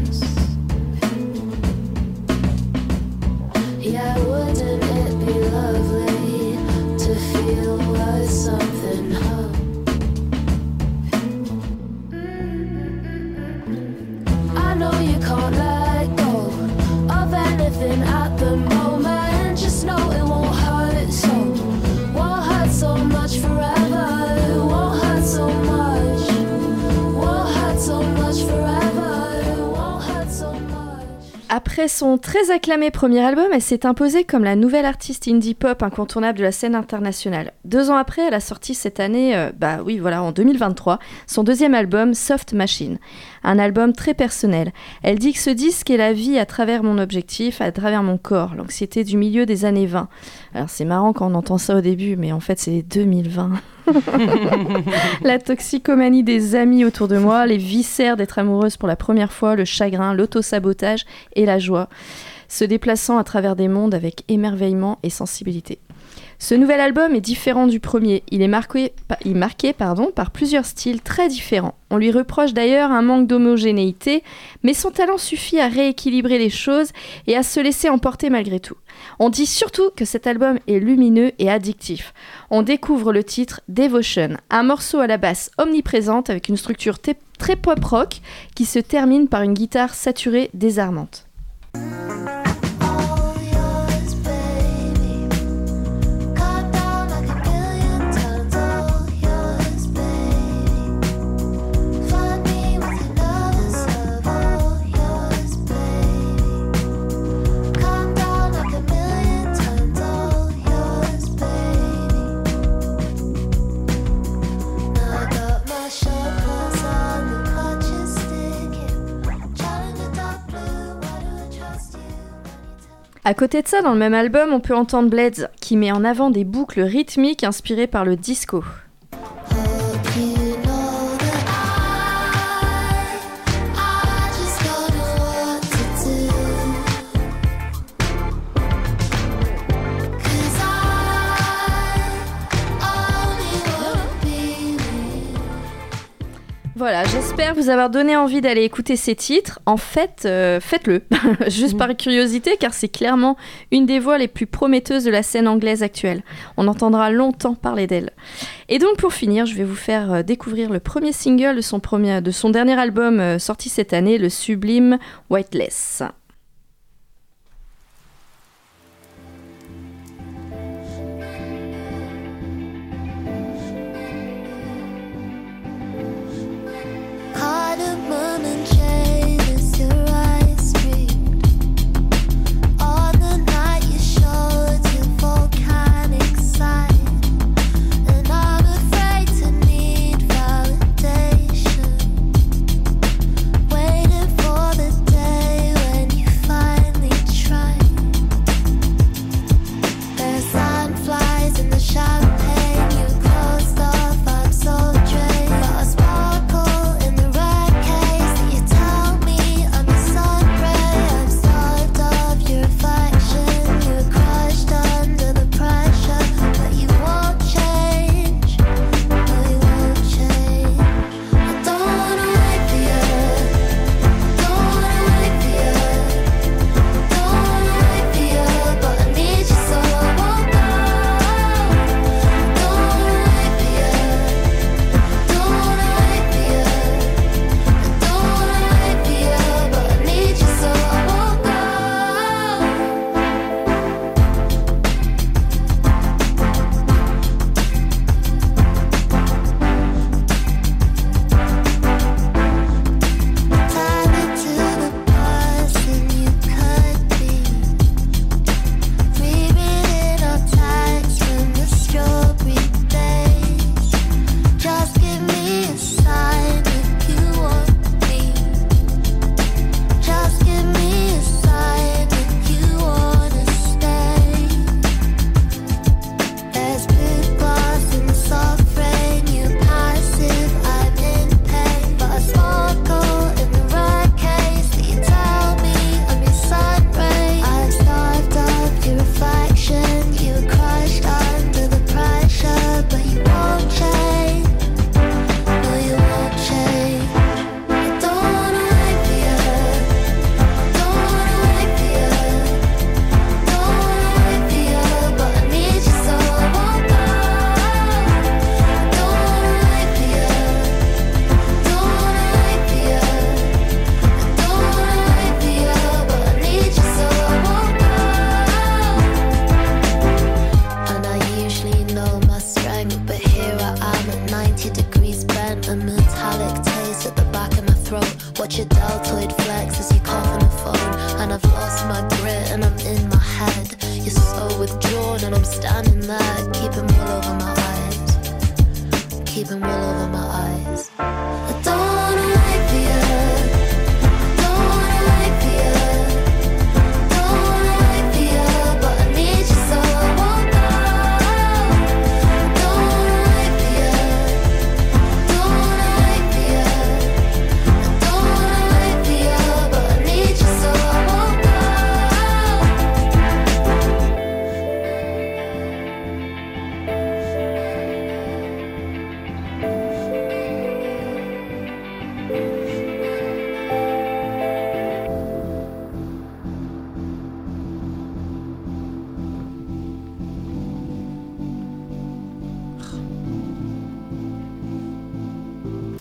Après son très acclamé premier album, elle s'est imposée comme la nouvelle artiste indie pop incontournable de la scène internationale. 2 ans après, elle a sorti cette année, en 2023, son deuxième album, Soft Machine. Un album très personnel. Elle dit que ce disque est la vie à travers mon objectif, à travers mon corps, l'anxiété du milieu des années 20. Alors c'est marrant quand on entend ça au début, mais en fait c'est 2020. La toxicomanie des amis autour de moi, les viscères d'être amoureuse pour la première fois, le chagrin, l'autosabotage et la joie, se déplaçant à travers des mondes avec émerveillement et sensibilité. Ce nouvel album est différent du premier. Il est marqué par plusieurs styles très différents. On lui reproche d'ailleurs un manque d'homogénéité, mais son talent suffit à rééquilibrer les choses et à se laisser emporter malgré tout. On dit surtout que cet album est lumineux et addictif. On découvre le titre Devotion, un morceau à la basse omniprésente avec une structure très pop-rock qui se termine par une guitare saturée désarmante. À côté de ça, dans le même album, on peut entendre Blades, qui met en avant des boucles rythmiques inspirées par le disco. Voilà, j'espère vous avoir donné envie d'aller écouter ces titres. En fait, faites-le, juste par curiosité, car c'est clairement une des voix les plus prometteuses de la scène anglaise actuelle. On entendra longtemps parler d'elle. Et donc pour finir, je vais vous faire découvrir le premier single de son dernier album sorti cette année, le sublime Weightless.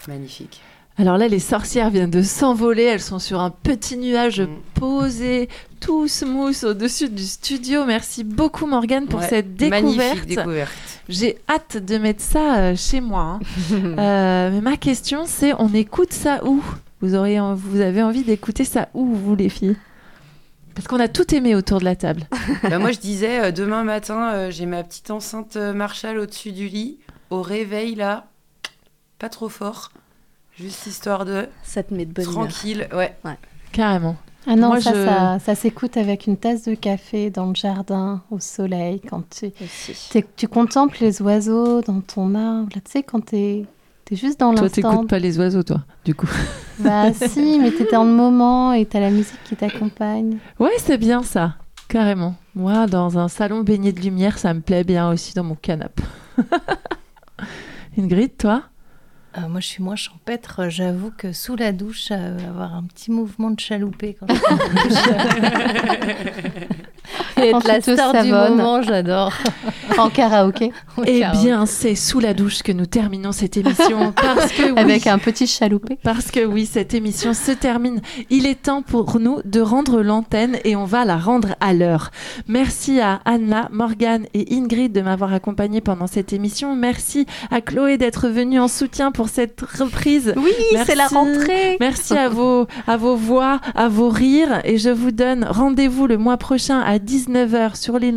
Magnifique. Alors là, les sorcières viennent de s'envoler. Elles sont sur un petit nuage posé, tout smooth au-dessus du studio. Merci beaucoup, Morgane, pour cette découverte. Magnifique découverte. J'ai hâte de mettre ça chez moi. Mais ma question, c'est on écoute ça où ? Vous avez envie d'écouter ça où, vous, les filles ? Parce qu'on a tout aimé autour de la table. Moi, je disais, demain matin, j'ai ma petite enceinte Marshall au-dessus du lit. Au réveil, là, pas trop fort. Juste histoire de... Ça te met de bonne tranquille, ouais. Carrément. Ah non, Moi, ça s'écoute avec une tasse de café dans le jardin, au soleil, quand tu contemples les oiseaux dans ton arbre. Là, tu sais, quand t'es juste dans l'instant. Toi, t'écoutes pas les oiseaux, toi, du coup. Bah si, mais t'es dans le moment et t'as la musique qui t'accompagne. Ouais, c'est bien ça, carrément. Moi, dans un salon baigné de lumière, ça me plaît bien aussi dans mon canapé. Ingrid, toi ? Moi, je suis moins champêtre. J'avoue que sous la douche, avoir un petit mouvement de chaloupé quand je suis dans la douche. Et être la star du moment, j'adore. En karaoké. Bien, c'est sous la douche que nous terminons cette émission. Parce que, oui, avec un petit chaloupé. Parce que oui, cette émission se termine. Il est temps pour nous de rendre l'antenne et on va la rendre à l'heure. Merci à Anna, Morgane et Ingrid de m'avoir accompagnée pendant cette émission. Merci à Chloé d'être venue en soutien pour cette reprise. Oui, c'est la rentrée. Merci à vos voix, à vos rires. Et je vous donne rendez-vous le mois prochain à 19h sur les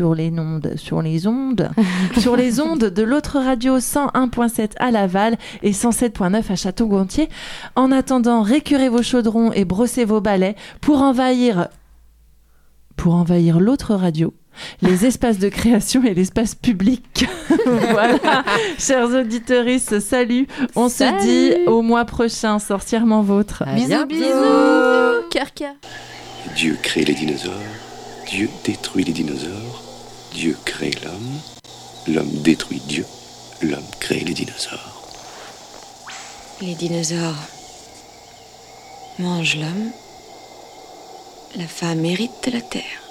ondes de l'autre radio 101.7 à Laval et 107.9 à Château-Gontier. En attendant, récurez vos chaudrons et brossez vos balais pour envahir l'autre radio, les espaces de création et l'espace public. Voilà, chers auditeuristes, salut. On se dit au mois prochain, sorcièrement vôtre. Bisous, bisous. Cœur, cœur. Dieu crée les dinosaures, Dieu détruit les dinosaures, Dieu crée l'homme, l'homme détruit Dieu, l'homme crée les dinosaures. Les dinosaures mangent l'homme, la femme hérite de la terre.